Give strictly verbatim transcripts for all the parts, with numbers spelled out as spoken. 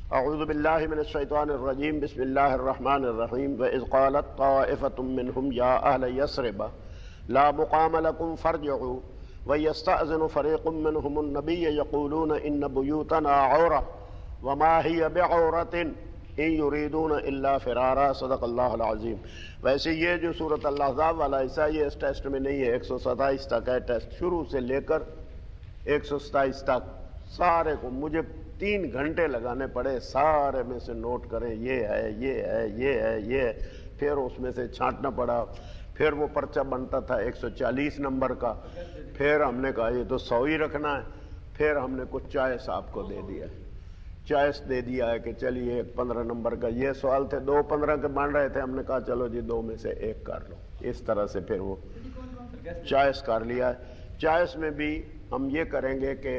اعوذ باللہ من الشیطان الرجیم بسم اللہ الرحمن الرحیم وَإِذْ قَالَتْ طَائِفَةٌ مِّنْهُمْ يَا أَهْلَ يَثْرِبَ لَا مُقَامَ لَكُمْ فَارْجِعُوا وَيَسْتَأْذِنُ فَرِيقٌ مِّنْهُمُ النَّبِيَّ يَقُولُونَ إِنَّ بُيُوتَنَا عَوْرَةٌ وَمَا هِيَ بِعَوْرَةٍ إِن يُرِيدُونَ إِلَّا فِرَارًا صدق اللہ العظیم۔ ویسے یہ جو سورۃ الاحزاب والا حصہ یہ اس ٹیسٹ میں نہیں ہے، ایک سو ستائیس تک ہے ٹیسٹ، شروع سے لے کر ایک سو ستائیس تک سارے کو مجھے تین گھنٹے لگانے پڑے، سارے میں سے نوٹ کریں یہ ہے یہ ہے یہ ہے یہ ہے، پھر اس میں سے چھانٹنا پڑا، پھر وہ پرچہ بنتا تھا ایک سو چالیس نمبر کا، پھر ہم نے کہا یہ تو سو ہی رکھنا ہے، پھر ہم نے کچھ چوائس آپ کو دے دیا، چوائس دے دیا ہے کہ چلیے ایک پندرہ نمبر کا یہ سوال تھے، دو پندرہ کے بن رہے تھے، ہم نے کہا چلو جی دو میں سے ایک کر لو، اس طرح سے پھر وہ چوائس کر لیا ہے۔ چوائس میں بھی ہم یہ کریں گے کہ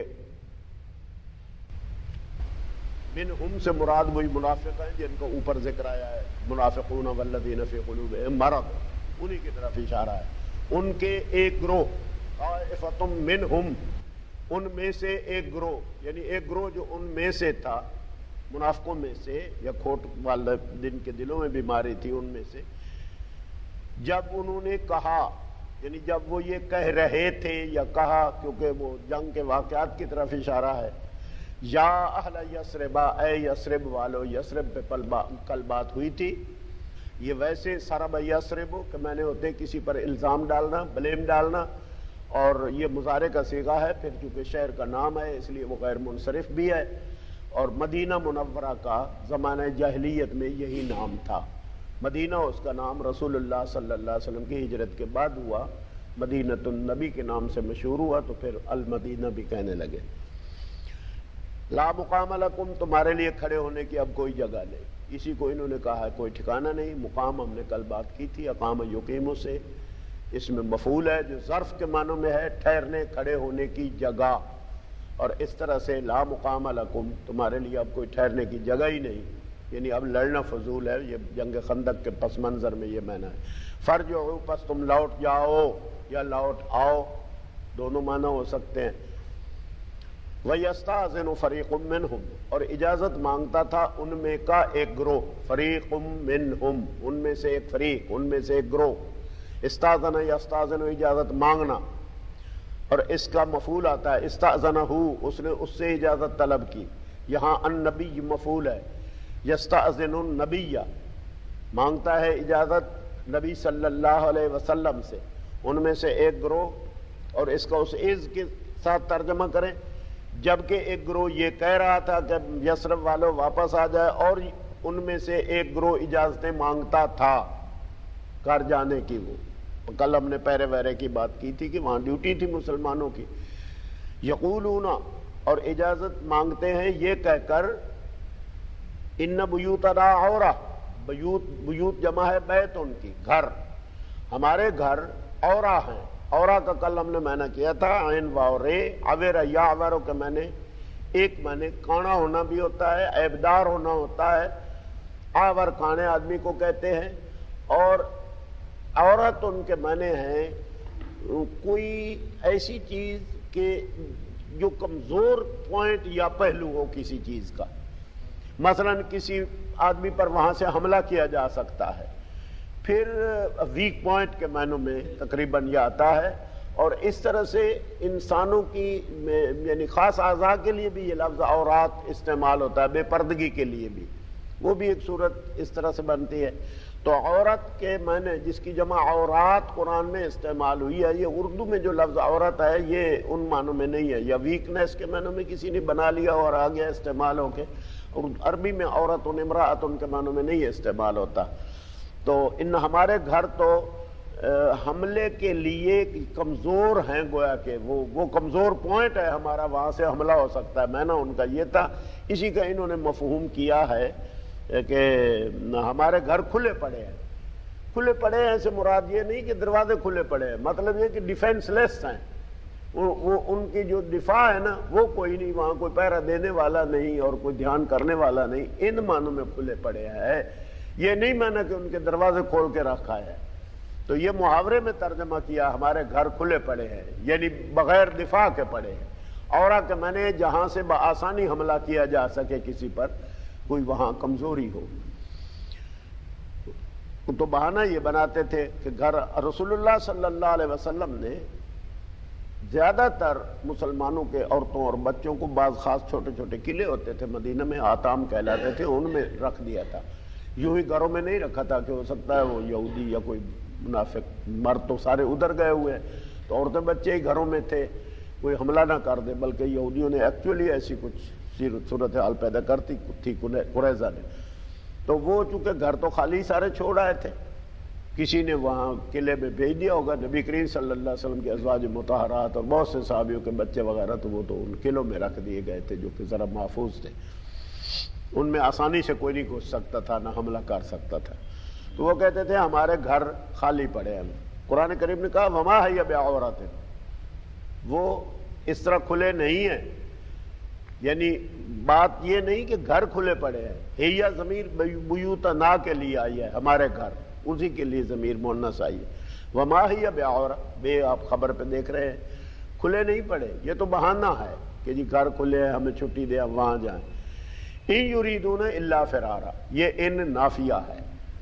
منہم سے مراد وہی منافق ہیں جن کو اوپر ذکر آیا ہے، منافقون والذین فی قلوبہم مرض، انہی کی طرف اشارہ ہے، ان کے ایک گروہ، طائفۃ منہم، ان میں سے ایک گروہ، یعنی ایک گروہ جو ان میں سے تھا، منافقوں میں سے یا کھوٹ والے جن کے دلوں میں بیماری تھی ان میں سے، جب انہوں نے کہا، یعنی جب وہ یہ کہہ رہے تھے یا کہا، کیونکہ وہ جنگ کے واقعات کی طرف اشارہ ہے، یا اہل یثرب، اے یثرب والو، یثرب پہ کل بات ہوئی تھی، یہ ویسے سرب یثرب کہ میں نے ہوتے کسی پر الزام ڈالنا، بلیم ڈالنا، اور یہ مضارع کا صیغہ ہے، پھر چونکہ شہر کا نام ہے اس لیے وہ غیر منصرف بھی ہے، اور مدینہ منورہ کا زمانہ جاہلیت میں یہی نام تھا، مدینہ اس کا نام رسول اللہ صلی اللہ علیہ وسلم کی ہجرت کے بعد ہوا، مدینۃ النبی کے نام سے مشہور ہوا، تو پھر المدینہ بھی کہنے لگے۔ لا مقام لکم، تمہارے لیے کھڑے ہونے کی اب کوئی جگہ نہیں، اسی کو انہوں نے کہا ہے کوئی ٹھکانہ نہیں۔ مقام ہم نے کل بات کی تھی، اقام یقیم سے، اس میں مفعول ہے جو ظرف کے معنوں میں ہے، ٹھہرنے کھڑے ہونے کی جگہ، اور اس طرح سے لا مقام لکم، تمہارے لیے اب کوئی ٹھہرنے کی جگہ ہی نہیں، یعنی اب لڑنا فضول ہے، یہ جنگ خندق کے پس منظر میں یہ معنی ہے۔ فرجعوا، پس تم لوٹ جاؤ یا لوٹ آؤ، دونوں معنی ہو سکتے ہیں۔ وَيَسْتَأْذِنُ فَرِيقٌ مِّنْهُمْ، اور اجازت مانگتا تھا ان میں کا ایک گروہ، فریق منہم، ان میں سے ایک فریق، ان میں سے ایک گروہ، استاذن یستاذن، اجازت مانگنا، اور اس کا مفعول آتا ہے استاذنہ، اس نے اس سے اجازت طلب کی، یہاں النبی مفعول ہے، یستاذن النبی، مانگتا ہے اجازت نبی صلی اللہ علیہ وسلم سے، ان میں سے ایک گروہ، اور اس کا اس عز کے ساتھ ترجمہ کریں، جبکہ ایک گروہ یہ کہہ رہا تھا کہ یثرب والوں واپس آ جائے، اور ان میں سے ایک گروہ اجازتیں مانگتا تھا کر جانے کی۔ وہ کل ہم نے پیرے ویرے کی بات کی تھی کہ وہاں ڈیوٹی تھی مسلمانوں کی۔ یقولون، اور اجازت مانگتے ہیں یہ کہہ کر، ان بیوتنا عورہ، بیوت بیوت جمع ہے بیت، ان کی گھر، ہمارے گھر عورہ ہیں۔ عورہ کا کل ہم نے معنی کیا تھا عین واو رے، عور یا عورو کے معنی ایک معنی کانا ہونا بھی ہوتا ہے، عیبدار ہونا ہوتا ہے، آور کانے آدمی کو کہتے ہیں، اور عورت ان کے معنی ہیں کوئی ایسی چیز کہ جو کمزور پوائنٹ یا پہلو ہو کسی چیز کا، مثلا کسی آدمی پر وہاں سے حملہ کیا جا سکتا ہے، پھر ویک پوائنٹ کے معنوں میں تقریباً یہ آتا ہے، اور اس طرح سے انسانوں کی یعنی خاص اعضاء کے لیے بھی یہ لفظ عورات استعمال ہوتا ہے، بے پردگی کے لیے بھی، وہ بھی ایک صورت اس طرح سے بنتی ہے۔ تو عورت کے معنی جس کی جمع عورات قرآن میں استعمال ہوئی ہے، یہ اردو میں جو لفظ عورت ہے یہ ان معنوں میں نہیں ہے، یا ویکنیس کے معنوں میں کسی نے بنا لیا اور آ گیا استعمال ہو کے، اور عربی میں عورت ان امرأت ان کے معنوں میں نہیں استعمال ہوتا۔ تو ان ہمارے گھر تو حملے کے لیے کمزور ہیں، گویا کہ وہ وہ کمزور پوائنٹ ہے ہمارا، وہاں سے حملہ ہو سکتا ہے، معنی ان کا یہ تھا، اسی کا انہوں نے مفہوم کیا ہے کہ ہمارے گھر کھلے پڑے ہیں۔ کھلے پڑے ہیں سے مراد یہ نہیں کہ دروازے کھلے پڑے ہیں، مطلب یہ کہ ڈیفینس لیس ہیں، وہ ان کی جو دفاع ہے نا وہ کوئی نہیں، وہاں کوئی پہرا دینے والا نہیں اور کوئی دھیان کرنے والا نہیں، ان معنوں میں کھلے پڑے ہیں، یہ نہیں مانا کہ ان کے دروازے کھول کے رکھا ہے۔ تو یہ محاورے میں ترجمہ کیا ہمارے گھر کھلے پڑے ہیں، یعنی بغیر دفاع کے پڑے ہیں۔ عورہ کے معنی جہاں سے بآسانی حملہ کیا جا سکے کسی پر، کوئی وہاں کمزوری ہو. تو بہانہ یہ بناتے تھے کہ گھر رسول اللہ صلی اللہ علیہ وسلم نے زیادہ تر مسلمانوں کے عورتوں اور بچوں کو بعض خاص چھوٹے چھوٹے قلعے ہوتے تھے مدینہ میں، آتام کہلاتے تھے، ان میں رکھ دیا تھا. یوں ہی گھروں میں نہیں رکھا تھا کہ ہو سکتا ہے وہ یہودی یا کوئی منافق، مرد تو سارے ادھر گئے ہوئے ہیں تو عورتیں بچے ہی گھروں میں تھے، کوئی حملہ نہ کر دے. بلکہ یہودیوں نے ایکچولی ایسی کچھ صورتحال پیدا کرتی تھی قریظہ نے. تو وہ چونکہ گھر تو خالی سارے چھوڑ آئے تھے، کسی نے وہاں قلعے میں بھیج دیا ہوگا. نبی کریم صلی اللہ علیہ وسلم کے ازواج مطہرات اور بہت سے صحابیوں کے بچے وغیرہ تو وہ تو ان قلعوں میں رکھ دیے گئے تھے جو کہ ذرا محفوظ تھے، ان میں آسانی سے کوئی نہیں گھس سکتا تھا، نہ حملہ کر سکتا تھا. تو وہ کہتے تھے ہمارے گھر خالی پڑے ہیں. قرآن کریم نے کہا وما ہی بعورات، وہ اس طرح کھلے نہیں ہیں. یعنی بات یہ نہیں کہ گھر کھلے پڑے ہیں، ہیا ضمیر بیوتنا کے لیے آئی ہے، ہمارے گھر، اسی کے لیے ضمیر مؤنث آئی ہے. وما ہی بعورات، بے آپ خبر پہ دیکھ رہے ہیں کھلے نہیں پڑے. یہ تو بہانہ ہے کہ جی گھر کھلے ہیں ہمیں چھٹی دے ہم وہاں جائیں. ان یریدون الا فرارا، یہ ان نافیہ ہے،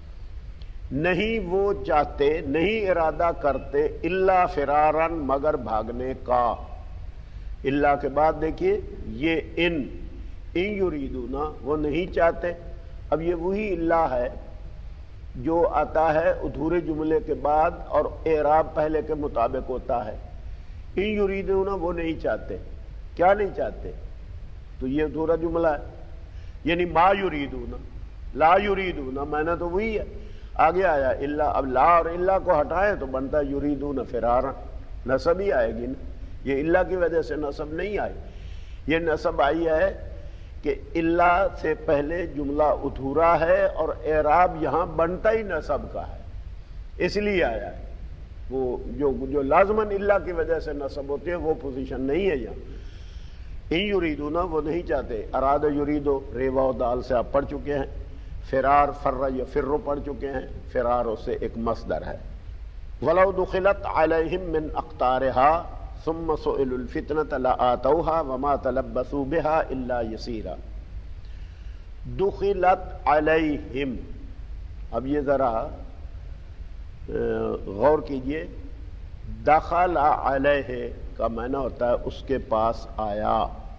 نہیں وہ چاہتے، نہیں ارادہ کرتے، الا فرارا مگر بھاگنے کا. اللہ کے بعد دیکھیے یہ ان ان یریدون، وہ نہیں چاہتے. اب یہ وہی اللہ ہے جو آتا ہے ادھورے جملے کے بعد اور اعراب پہلے کے مطابق ہوتا ہے. ان یریدون، وہ نہیں چاہتے. کیا نہیں چاہتے؟ تو یہ ادھورا جملہ ہے، یعنی ما یریدون، لا یریدون، میں نے تو وہی ہے. آگے آیا اللہ. اب لا اور اللہ کو ہٹائیں تو بنتا ہے یریدون فرارا، نصب ہی آئے گی نا. یہ اللہ کی وجہ سے نصب نہیں آئی، یہ نصب آئی ہے کہ اللہ سے پہلے جملہ ادھورا ہے اور اعراب یہاں بنتا ہی نصب کا ہے، اس لیے آیا ہے. وہ جو جو لازماً اللہ کی وجہ سے نصب ہوتے ہیں وہ پوزیشن نہیں ہے یہاں. ان یریدون، وہ نہیں چاہتے. اراد یریدو ریوا و دال سے آپ پڑھ چکے ہیں. فرار فر یفر پڑھ چکے ہیں. فرار اس سے ایک مصدر ہے. ولو دخلت علیہم من اقطارها ثم سئلوا الفتنة لآتوها وما تلبثوا بها الا یسیرا. دخلت علیہم، اب یہ ذرا غور کیجئے. دخل علیہ کا معنی ہوتا ہے اس کے پاس آیا.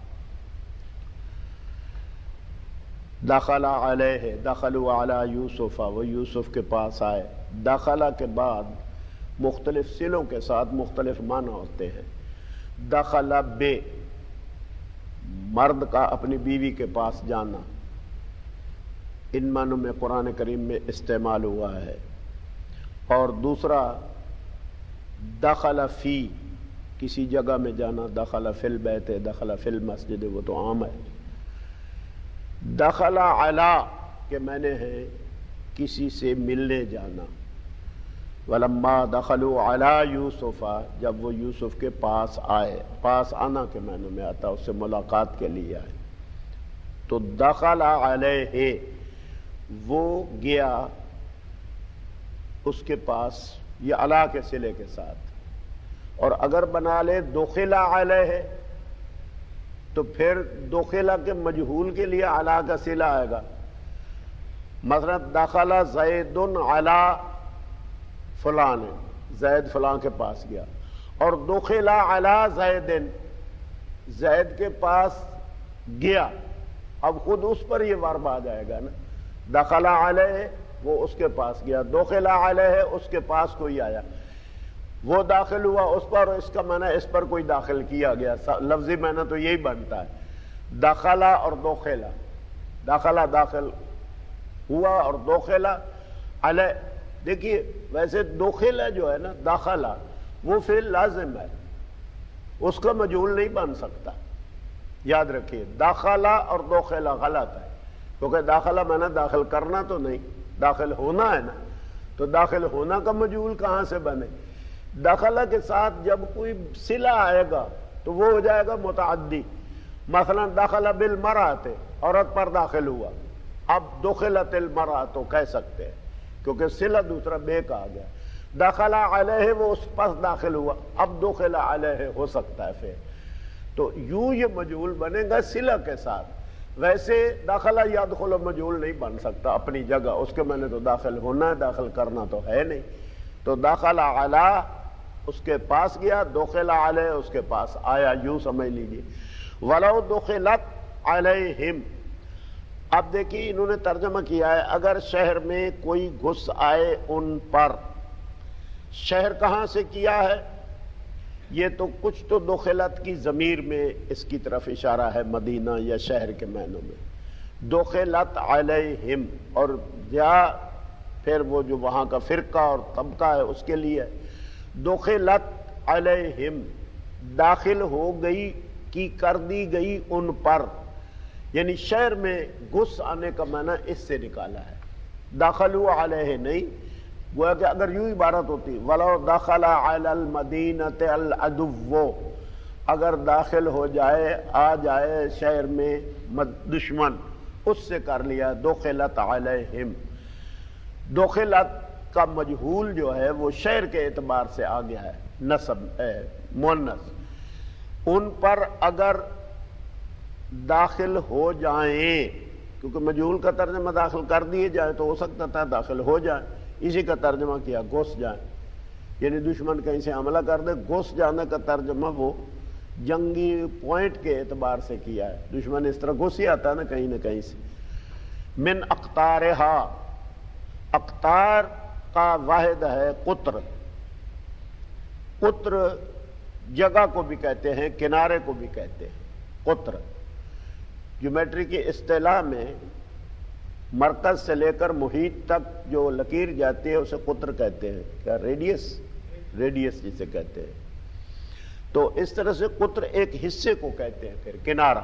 دخل علیہ، دخلوا علی یوسف، وہ یوسف کے پاس آئے. دخل کے بعد مختلف صلوں کے ساتھ مختلف معنی ہوتے ہیں. دخل بے، مرد کا اپنی بیوی کے پاس جانا، ان معنوں میں قرآن کریم میں استعمال ہوا ہے. اور دوسرا دخل فی، کسی جگہ میں جانا. دخل فی البیت، دخل فی المسجد، وہ تو عام ہے. دخل علی کے معنی ہے کسی سے ملنے جانا. ولما دخلوا علی یوسف، جب وہ یوسف کے پاس آئے. پاس آنا کے معنی میں آتا، اس سے ملاقات کے لیے آئے. تو دخل علیہ، وہ گیا اس کے پاس، یہ علی کے صلے کے ساتھ. اور اگر بنا لے دخل علیہ تو پھر دخل کے مجہول کے لیے علی کا صلہ آئے گا. مثلا دخل زید علی فلان، زید فلان کے پاس گیا. اور دخل علی زید، زید کے پاس گیا. اب خود اس پر یہ ورب آ جائے گا نا. دخل علیہ، وہ اس کے پاس گیا. دخل علیہ، اس کے پاس کوئی آیا، وہ داخل ہوا اس پر، اس کا معنی اس پر کوئی داخل کیا گیا. لفظی معنی تو یہی بنتا ہے. دخلا اور دخلا، داخلہ داخل ہوا اور دخلا علیہ. دیکھیے ویسے دخلا جو ہے نا، داخلہ وہ فعل لازم ہے، اس کا مجہول نہیں بن سکتا. یاد رکھیے داخلہ اور دخلا غلط ہے، کیونکہ داخلہ معنی داخل کرنا تو نہیں، داخل ہونا ہے نا. تو داخل ہونا کا مجہول کہاں سے بنے؟ داخلہ کے ساتھ جب کوئی صلہ آئے گا تو وہ ہو جائے گا متعدی. مثلا دخل بالمرأة، عورت پر داخل ہوا. اب دخلت المرأة تو کہہ سکتے ہیں کیونکہ صلہ دوسرا بے کا آ گیا. دخل علیہ، وہ اس پاس داخل ہوا. اب دخل علیہ ہو سکتا ہے پھر. تو یوں یہ مجہول بنے گا صلہ کے ساتھ. ویسے داخلہ یدخل مجہول نہیں بن سکتا اپنی جگہ، اس کے میں نے تو داخل ہونا ہے، داخل کرنا تو ہے نہیں. تو داخل علی اس کے پاس گیا، دخل علیہ اس کے پاس آیا، یوں سمجھ لیجیے. ولو دخلت علیہم، اب دیکھیے انہوں نے ترجمہ کیا ہے اگر شہر میں کوئی گھس آئے ان پر. شہر کہاں سے کیا ہے؟ یہ تو کچھ تو دخلت کی ضمیر میں اس کی طرف اشارہ ہے، مدینہ یا شہر کے معنوں میں. دخلت علیہم، اور یا پھر وہ جو وہاں کا فرقہ اور طبقہ ہے اس کے لیے دخلت علیہم، داخل ہو گئی کی کر دی گئی ان پر. یعنی شہر میں گھس آنے کا معنی اس سے نکالا ہے، داخلوا علیہ نہیں. گویا کہ اگر یوں عبارت ہوتی ولو دخل علی المدینۃ العدو، اگر داخل ہو جائے آ جائے شہر میں دشمن، اس سے کر لیا دخلت علیہم. دخلت کا مجہول جو ہے وہ شہر کے اعتبار سے آ گیا ہے، نسب مؤنث. ان پر اگر داخل ہو جائیں، کیونکہ مجہول کا ترجمہ داخل کر دیے جائے تو ہو سکتا تھا داخل ہو جائیں، اسی کا ترجمہ کیا گھس جائیں. یعنی دشمن کہیں سے حملہ کر دے، گھس جانے کا ترجمہ وہ جنگی پوائنٹ کے اعتبار سے کیا ہے. دشمن اس طرح گھس ہی آتا ہے نا کہیں نہ کہیں سے. من اقطارہا، اقطار کا واحد ہے قطر. قطر جگہ کو بھی کہتے ہیں، کنارے کو بھی کہتے ہیں قطر. جیومیٹری کی اصطلاح میں مرکز سے لے کر محیط تک جو لکیر جاتی ہے اسے قطر کہتے ہیں. کیا ریڈیس؟ ریڈیس جسے کہتے ہیں. تو اس طرح سے قطر ایک حصے کو کہتے ہیں. پھر کنارہ،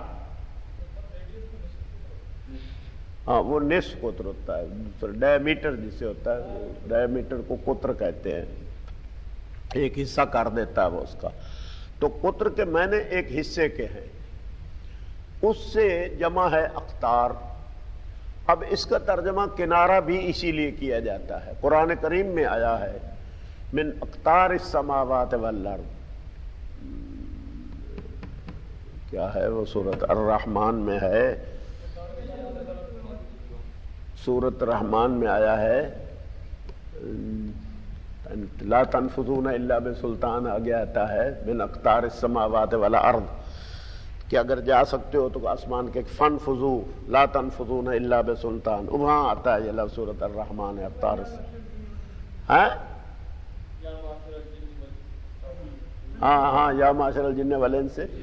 ہاں وہ نصف قطر ہوتا ہے. ڈائی میٹر جسے ہوتا ہے، ڈائی میٹر کو قطر کہتے ہیں، ایک حصہ کر دیتا ہے وہ اس کا. تو قطر کے معنی ایک حصے کے ہیں، اس سے جمع ہے اقطار. اب اس کا ترجمہ کنارہ بھی اسی لیے کیا جاتا ہے. قرآن کریم میں آیا ہے من اقطار السماوات والارض، کیا ہے وہ سورۃ الرحمن میں ہے، سورۃ الرحمن میں آیا ہے لا تنفذون الا بسلطان، آگے آتا ہے من اقطار السماوات والارض کہ اگر جا سکتے ہو تو آسمان کے فن فضو لا تنفذون الا بسلطان. وہاں آتا ہے یہ لفظ سورۃ الرحمن ہے اقطار سے. ہاں ہاں ہاں یا معاشر الجن والانس سے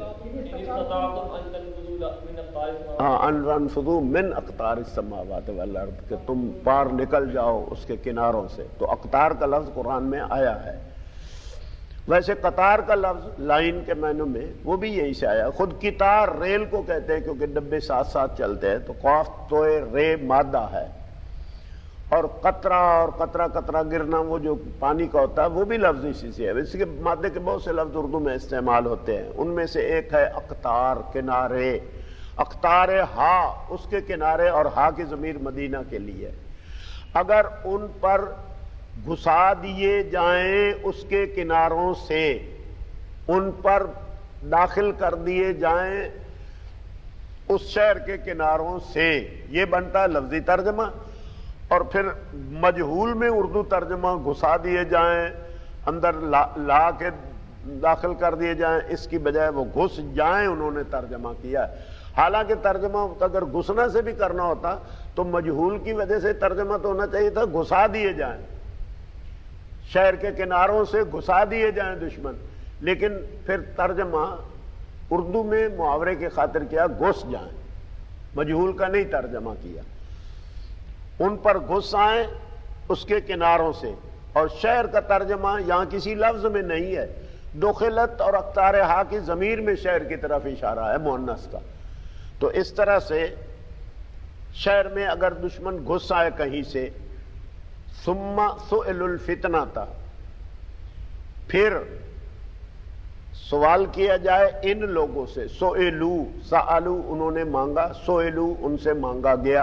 ہاں ان انفذوا من اقطار السماوات والارض، کہ تم پار نکل جاؤ اس کے کناروں سے. تو اقطار کا لفظ قرآن میں آیا ہے. ویسے قطار کا لفظ لائن کے معنوں میں وہ بھی یہی سے آیا. خود قطار ریل کو کہتے ہیں کیونکہ ڈبے ساتھ ساتھ چلتے ہیں. تو قاف تو رے مادہ ہے، اور قطرہ اور قطرہ قطرہ گرنا وہ جو پانی کا ہوتا ہے وہ بھی لفظ اسی سے ہے. اس کے مادے کے بہت سے لفظ اردو میں استعمال ہوتے ہیں، ان میں سے ایک ہے اقطار، کنارے. اقطار ہا اس کے کنارے، اور ہا کی ضمیر مدینہ کے لیے. اگر ان پر گھسا دیے جائیں اس کے کناروں سے، ان پر داخل کر دیے جائیں اس شہر کے کناروں سے، یہ بنتا ہے لفظی ترجمہ. اور پھر مجہول میں اردو ترجمہ گھسا دیے جائیں، اندر لا, لا کے داخل کر دیے جائیں، اس کی بجائے وہ گھس جائیں انہوں نے ترجمہ کیا. حالانکہ ترجمہ اگر گھسنا سے بھی کرنا ہوتا تو مجہول کی وجہ سے ترجمہ تو ہونا چاہیے تھا گھسا دیے جائیں، شہر کے کناروں سے گھسا دیے جائیں دشمن. لیکن پھر ترجمہ اردو میں محاورے کی خاطر کیا گھس جائیں، مجہول کا نہیں ترجمہ کیا. ان پر گھس آئیں اس کے کناروں سے. اور شہر کا ترجمہ یہاں کسی لفظ میں نہیں ہے، دخلت اور اقطار ہا کی ضمیر میں شہر کی طرف اشارہ ہے مؤنث کا. تو اس طرح سے شہر میں اگر دشمن گھس آئے کہیں سے، ثم سئلوا الفتنہ تھا، پھر سوال کیا جائے ان لوگوں سے. سئلو سألو انہوں نے مانگا، سئلو ان سے مانگا گیا.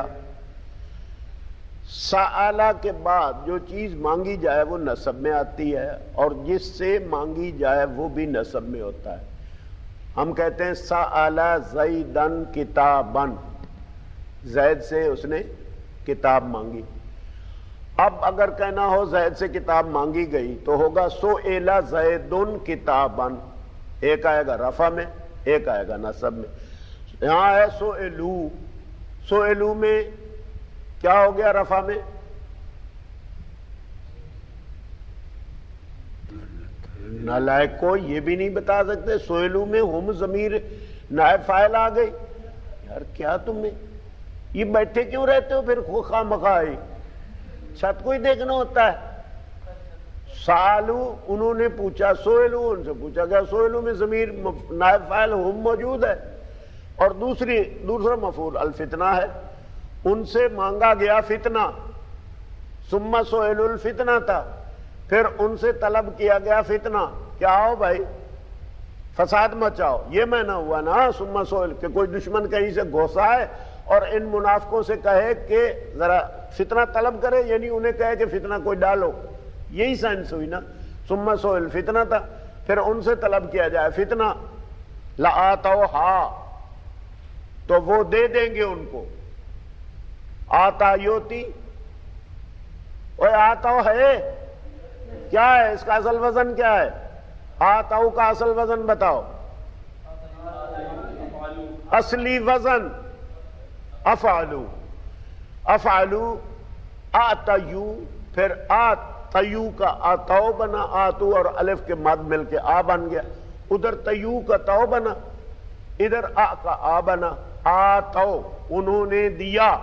سآلہ کے بعد جو چیز مانگی جائے وہ نسب میں آتی ہے، اور جس سے مانگی جائے وہ بھی نسب میں ہوتا ہے. ہم کہتے ہیں سأل زیدن کتابن، زید سے اس نے کتاب مانگی. اب اگر کہنا ہو زید سے کتاب مانگی گئی تو ہوگا سئل زیدن کتابن، ایک آئے گا رفع میں ایک آئے گا نصب میں. یہاں ہے سئلو، سئلو میں کیا ہو گیا رفع میں؟ نالائق کو یہ بھی نہیں بتا سکتے. سئلو میں ہم ضمیر نائب فاعل آ گئی. یار کیا تمہیں یہ بیٹھے کیوں رہتے ہو پھر خواہ مخواہ ہی؟ چھت کو ہی دیکھنا ہوتا ہے. سالو انہوں نے پوچھا، سئلو ان سے پوچھا گیا. سئلو میں ضمیر نائب فاعل ہم موجود ہے اور دوسری دوسرا مفعول الفتنہ ہے. ان سے مانگا گیا فتنہ، ثم سئلوا الفتنہ تھا، پھر ان سے طلب کیا گیا فتنہ. کیا آؤ بھائی فساد مچاؤ، یہ میں نہ ہوا نا ثم سئل کہ کوئی دشمن کہیں سے گھوسا ہے اور ان منافقوں سے کہے کہ ذرا فتنہ طلب کرے، یعنی انہیں کہے کہ فتنہ کوئی ڈالو. یہی سائنس ہوئی نا. ثم سئل فتنہ تھا، پھر ان سے طلب کیا جائے فتنہ. لآتوہا تو وہ دے دیں گے ان کو. آتا یوتی، اوے آتاو ہے کیا ہے؟ اس کا اصل وزن کیا ہے؟ آتاو کا اصل وزن بتاؤ. اصلی وزن افعلو، افعلو آتیو، پھر آتیو کا آتاو بنا، آتو اور الف کے مد مل کے آ بن گیا. ادھر تیو کا تو بنا، ادھر آ کا آ بنا. آتو انہوں نے دیا.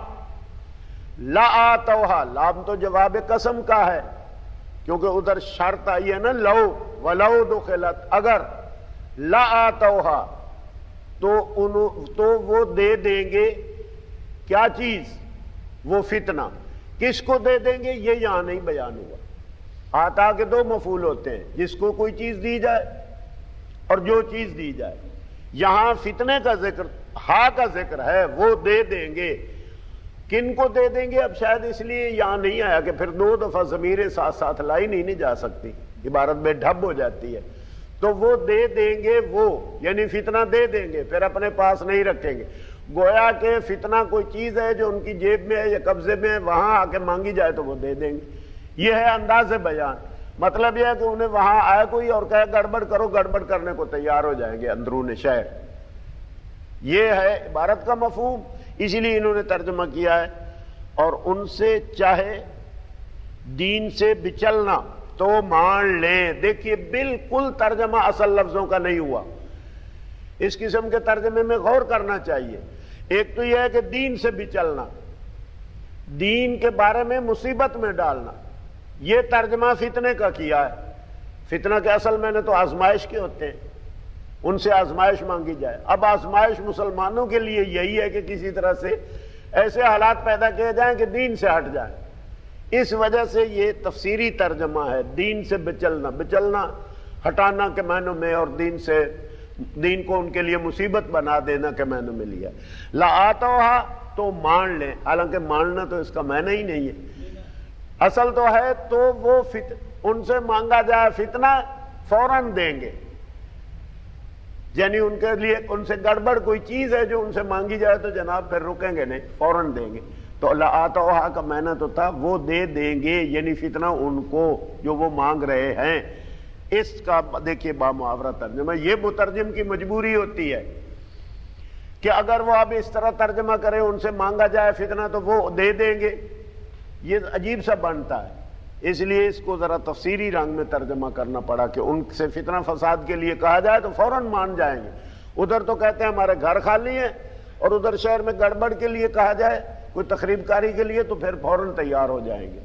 لا آتوہا لام تو جواب قسم کا ہے کیونکہ ادھر شرط آئی ہے نا لو ولو دخلت. اگر لا آتوہا تو انہوں تو وہ دے دیں گے کیا چیز؟ وہ فتنہ. کس کو دے دیں گے یہ یہاں نہیں بیان ہوا. آتا کے دو مفعول ہوتے ہیں، جس کو کوئی چیز دی جائے اور جو چیز دی جائے. یہاں فتنے کا ذکر، ہا کا ذکر ہے، وہ دے دیں گے. کن کو دے دیں گے؟ اب شاید اس لیے یہاں نہیں آیا کہ پھر دو دفعہ ضمیریں ساتھ ساتھ لائی نہیں نہیں جا سکتی، عبارت میں ڈھب ہو جاتی ہے. تو وہ دے دیں گے، وہ یعنی فتنہ دے دیں گے، پھر اپنے پاس نہیں رکھیں گے. گویا کہ فتنہ کوئی چیز ہے جو ان کی جیب میں ہے یا قبضے میں ہے، وہاں آ کے مانگی جائے تو وہ دے دیں گے. یہ ہے انداز بیان. مطلب یہ ہے کہ انہیں وہاں آئے کوئی اور کہے گڑبڑ کرو، گڑبڑ کرنے کو تیار ہو جائیں گے اندرون شہر. یہ ہے عبارت کا مفہوم، اسی لیے انہوں نے ترجمہ کیا ہے. اور ان سے چاہے دین سے بچلنا تو مان لیں. دیکھیے بالکل ترجمہ اصل لفظوں کا نہیں ہوا. اس قسم کے ترجمے میں غور کرنا چاہیے. ایک تو یہ ہے کہ دین سے بچلنا، دین کے بارے میں مصیبت میں ڈالنا، یہ ترجمہ فتنے کا کیا ہے. فتنہ کے اصل میں نے تو آزمائش کے ہوتے ہیں، ان سے آزمائش مانگی جائے. اب آزمائش مسلمانوں کے لیے یہی ہے کہ کسی طرح سے ایسے حالات پیدا کیے جائیں کہ دین سے ہٹ جائیں. اس وجہ سے یہ تفسیری ترجمہ ہے، دین سے بچلنا. بچلنا ہٹانا کے معنوں میں، اور دین سے دین کو ان کے لیے مصیبت بنا دینا کے معنوں میں لیا. لا آتوہا تو مان لیں، حالانکہ ماننا تو اس کا معنی ہی نہیں ہے. اصل تو ہے تو وہ فت... ان سے مانگا جائے فتنہ فوراً دیں گے. یعنی ان کے لیے ان سے گڑبڑ کوئی چیز ہے جو ان سے مانگی جائے تو جناب پھر رکیں گے نہیں، فوراً دیں گے. تو لا آتوہا کا معنی تو تھا وہ دے دیں گے، یعنی فتنہ ان کو جو وہ مانگ رہے ہیں. اس کا دیکھیے بامحاورہ ترجمہ. یہ مترجم کی مجبوری ہوتی ہے کہ اگر وہ اب اس طرح ترجمہ کرے ان سے مانگا جائے فتنہ تو وہ دے دیں گے، یہ عجیب سا بنتا ہے. اس لیے اس کو ذرا تفسیری رنگ میں ترجمہ کرنا پڑا کہ ان سے فتنہ فساد کے لیے کہا جائے تو فوراً مان جائیں گے. ادھر تو کہتے ہیں ہمارے گھر خالی ہیں، اور ادھر شہر میں گڑبڑ کے لیے کہا جائے، کوئی تخریب کاری کے لیے، تو پھر فوراً تیار ہو جائیں گے.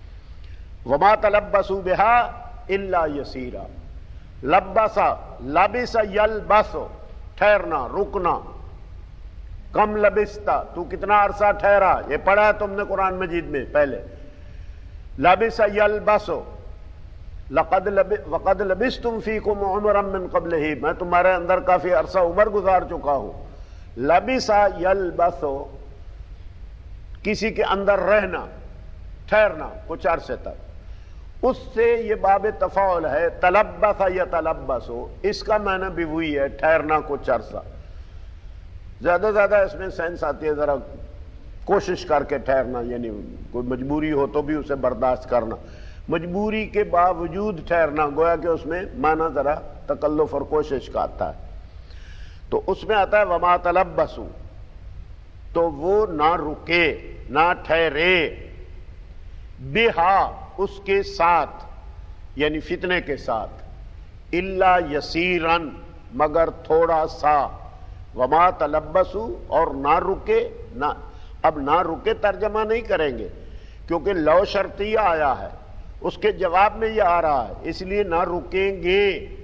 وما تلبسوا بها الا یسیرا. لبسا لبس یلبس ٹھہرنا، رکنا. کم لبستا تو کتنا عرصہ ٹھہرا، یہ پڑھا ہے تم نے قرآن مجید میں پہلے. لبس یلبس لقد لب وقد لبستم فیکم عمرا من قبلہ، میں تمہارے اندر کافی عرصہ عمر گزار چکا ہوں. لبسا یلبس کسی کے اندر رہنا، ٹھہرنا کچھ عرصے تک. اس سے یہ باب تفاعل ہے، تلبس یتلبس، اس کا معنی بھی وہی ہے، ٹھہرنا کچھ عرصہ. زیادہ زیادہ اس میں سینس آتی ہے ذرا کوشش کر کے ٹھہرنا، یعنی کوئی مجبوری ہو تو بھی اسے برداشت کرنا، مجبوری کے باوجود ٹھہرنا، گویا کہ اس میں معنی ذرا تکلف اور کوشش کا آتا ہے. تو اس میں آتا ہے وما تلبسوا، تو وہ نہ رکے نہ ٹھہرے، بہا اس کے ساتھ، یعنی فتنے کے ساتھ، الا یسیرن مگر تھوڑا سا، وما تلبسوا اور نہ رکے نہ. اب نہ رکے ترجمہ نہیں کریں گے کیونکہ لو شرطیہ آیا ہے، اس کے جواب میں یہ آ رہا ہے، اس لیے نہ رکیں گے.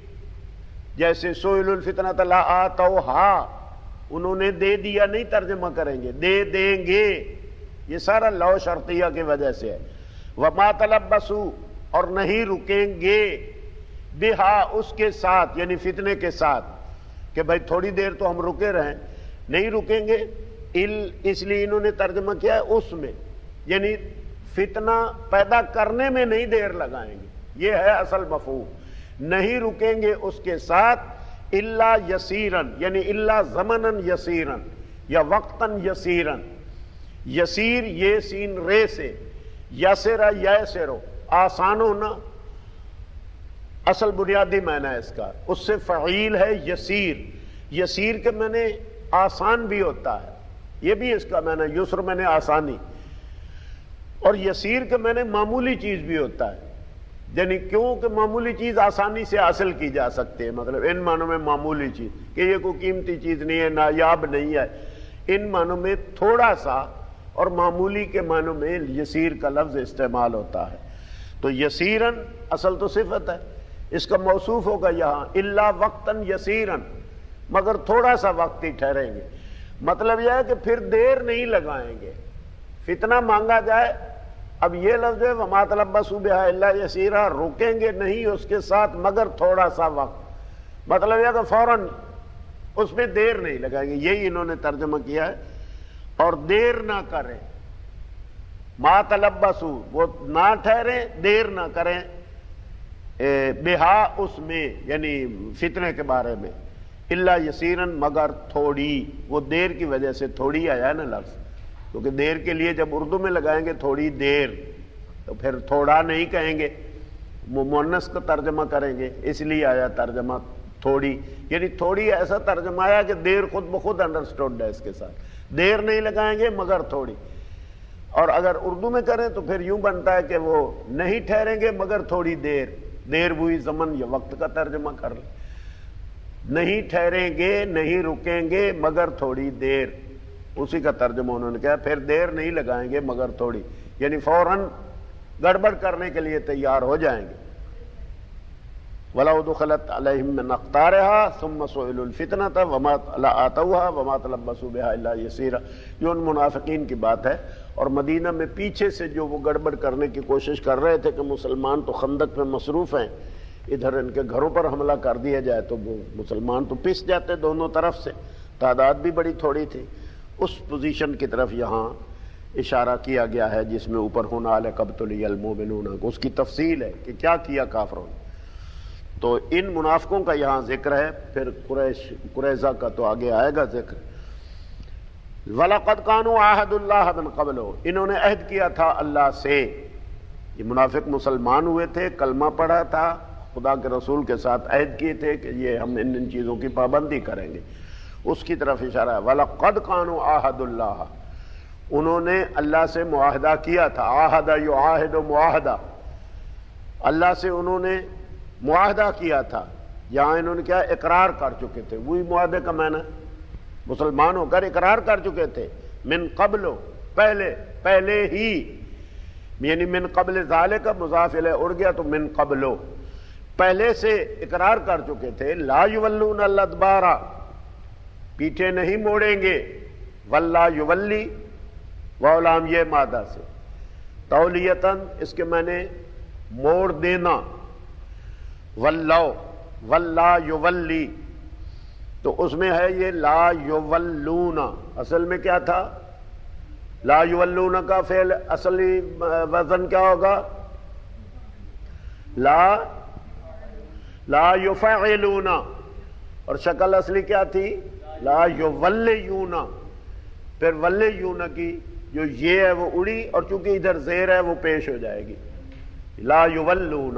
جیسے سئل الفتنۃ لآتوہا، انہوں نے دے دیا نہیں ترجمہ کریں گے، دے دیں گے. یہ سارا لو شرطیہ کی وجہ سے ہے. وما تلبسوا اور نہیں رکیں گے، بہا اس کے ساتھ، یعنی فتنے کے ساتھ، کہ بھائی تھوڑی دیر تو ہم رکے رہیں، نہیں رکیں گے. اس لیے انہوں نے ترجمہ کیا ہے اس میں، یعنی فتنہ پیدا کرنے میں نہیں دیر لگائیں گے، یہ ہے اصل مفہوم. نہیں رکیں گے اس کے ساتھ، الا یسیرن یعنی الا زمنن یسیرن یا وقتن یسیرن. یسیر یہ سین رے سے، یسرا یسرو آسان ہونا اصل بنیادی معنی ہے اس کا، اس سے فعیل ہے یسیر. یسیر کے معنی آسان بھی ہوتا ہے، یہ بھی اس کا معنی یسر معنی آسانی، اور یسیر کے معنی معمولی چیز بھی ہوتا ہے، یعنی کیوں کہ معمولی چیز آسانی سے حاصل کی جا سکتی ہے. مطلب ان معنوں میں معمولی چیز کہ یہ کوئی قیمتی چیز نہیں ہے، نایاب نہیں ہے، ان معنوں میں تھوڑا سا، اور معمولی کے معنوں میں یسیر کا لفظ استعمال ہوتا ہے. تو یسیرن اصل تو صفت ہے، اس کا موصوف ہوگا یہاں الا وقتن یسیرن، مگر تھوڑا سا وقت ہی ٹھہریں گے. مطلب یہ ہے کہ پھر دیر نہیں لگائیں گے. فتنہ مانگا جائے، اب یہ لفظ ہے وما تلبسوا بہا الا یسیرا، رکیں گے نہیں اس کے ساتھ مگر تھوڑا سا وقت، مطلب یہ کہ فوراً اس میں دیر نہیں لگائیں گے. یہی انہوں نے ترجمہ کیا ہے. اور دیر نہ کریں، ما تلبسوا وہ نہ ٹھہریں، دیر نہ کریں، بہا اس میں یعنی فتنے کے بارے میں، الا یسیرن مگر تھوڑی. وہ دیر کی وجہ سے تھوڑی آیا ہے نا لفظ، کیونکہ دیر کے لیے جب اردو میں لگائیں گے تھوڑی دیر، تو پھر تھوڑا نہیں کہیں گے، مؤنث کا ترجمہ کریں گے، اس لیے آیا ترجمہ تھوڑی. یعنی تھوڑی ایسا ترجمہ آیا کہ دیر خود بخود انڈرسٹوڈ ہے، اس کے ساتھ دیر نہیں لگائیں گے مگر تھوڑی. اور اگر اردو میں کریں تو پھر یوں بنتا ہے کہ وہ نہیں ٹھہریں گے مگر تھوڑی دیر، دیر ہوئی زمن یا وقت کا ترجمہ کر لیں. نہیں ٹھہریں گے، نہیں رکیں گے مگر تھوڑی دیر، اسی کا ترجمہ انہوں نے کہا. پھر دیر نہیں لگائیں گے مگر تھوڑی، یعنی فوراً گڑبڑ کرنے کے لیے تیار ہو جائیں گے. وَلَوْ دُخِلَتْ عَلَيْهِمْ مِنْ أَقْطَارِهَا ثُمَّ سُئِلُوا الْفِتْنَةَ وَمَا آتَوْهَا وَمَا تَلَبَّسُوا بِهَا إِلَّا يَسِيرًا. یہ ان منافقین کی بات ہے. اور مدینہ میں پیچھے سے جو وہ گڑبڑ کرنے کی کوشش کر رہے تھے کہ مسلمان تو خندق میں مصروف ہیں، ادھر ان کے گھروں پر حملہ کر دیا جائے تو وہ مسلمان تو پس جاتے دونوں طرف سے، تعداد بھی بڑی تھوڑی تھی. اس پوزیشن کی طرف یہاں اشارہ کیا گیا ہے جس میں اوپر هُنَالِكَ ابْتُلِيَ الْمُؤْمِنُونَ، اس کی تفصیل ہے کہ کیا کیا کافروں نے. تو ان منافقوں کا یہاں ذکر ہے. پھر قریش قریظہ کا تو آگے آئے گا ذکر. وَلَقَدْ كَانُوا عَاهَدُوا اللَّهَ مِنْ قَبْلُ، انہوں نے عہد کیا تھا اللہ سے. یہ منافق مسلمان ہوئے تھے، کلمہ پڑھا تھا، خدا کے رسول کے ساتھ عہد کیے تھے کہ یہ ہم ان ان چیزوں کی پابندی کریں گے. اس کی طرف اشارہ ہے. وَلَقَدْ كَانُوا عَاهَدُوا اللَّهَ، انہوں نے اللہ سے معاہدہ کیا تھا. عَاهَدَ يُعَاهِدُ مُعَاهدہ، اللہ سے انہوں نے معاہدہ کیا تھا. یہاں انہوں نے کیا اقرار کر چکے تھے، وہی معاہدے کا معنی مسلمان ہو کر اقرار کر چکے تھے. من قبل، پہلے پہلے ہی، یعنی من قبل ذالک مضاف الیہ اڑ گیا تو من قبل، پہلے سے اقرار کر چکے تھے. لا یولون الادبار، پیٹھے نہیں موڑیں گے. واللہ یولی، واولام یہ مادہ سے، تولیتاً اس کے معنی موڑ دینا. واللہ واللہ یولی، تو اس میں ہے یہ لا یولون، اصل میں کیا تھا؟ لا یولون کا فعل اصلی وزن کیا ہوگا؟ لا لا یفعلون، اور شکل اصلی کیا تھی؟ لا یولیون، پھر ولیون کی جو یہ ہے وہ اڑی، اور چونکہ ادھر زیر ہے وہ پیش ہو جائے گی، لا یولون،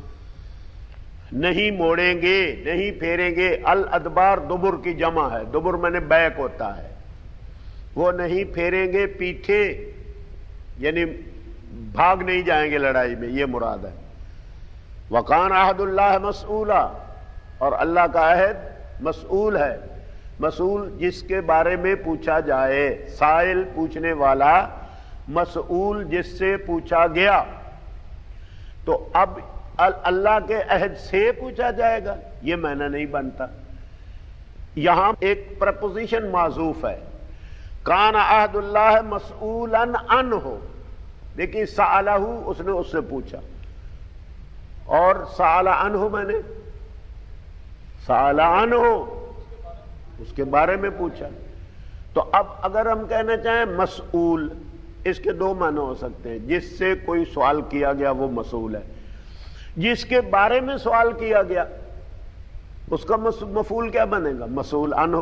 نہیں موڑیں گے، نہیں پھیریں گے۔ الادبار دبر کی جمع ہے، دبر میں نے بیک ہوتا ہے، وہ نہیں پھیریں گے پیٹھے، یعنی بھاگ نہیں جائیں گے لڑائی میں، یہ مراد ہے۔ وَقَانَ عَهْدُ اللَّهِ مَسْئُولًا، اور اللہ کا عہد مسئول ہے، مسئول جس کے بارے میں پوچھا جائے، سائل پوچھنے والا، مسئول جس سے پوچھا گیا۔ تو اب اللہ کے عہد سے پوچھا جائے گا، یہ معنی نہیں بنتا۔ یہاں ایک پرپوزیشن معذوف ہے، کان عہد اللہ مسئولا عنہ، دیکھیں سألہ اس نے اس سے پوچھا، اور سأل عنہ میں نے سأل عنہ اس کے بارے میں پوچھا۔ تو اب اگر ہم کہنا چاہیں مسئول، اس کے دو معنی ہو سکتے ہیں، جس سے کوئی سوال کیا گیا وہ مسئول ہے، جس کے بارے میں سوال کیا گیا اس کا مفعول کیا بنے گا؟ مسئول عنہ۔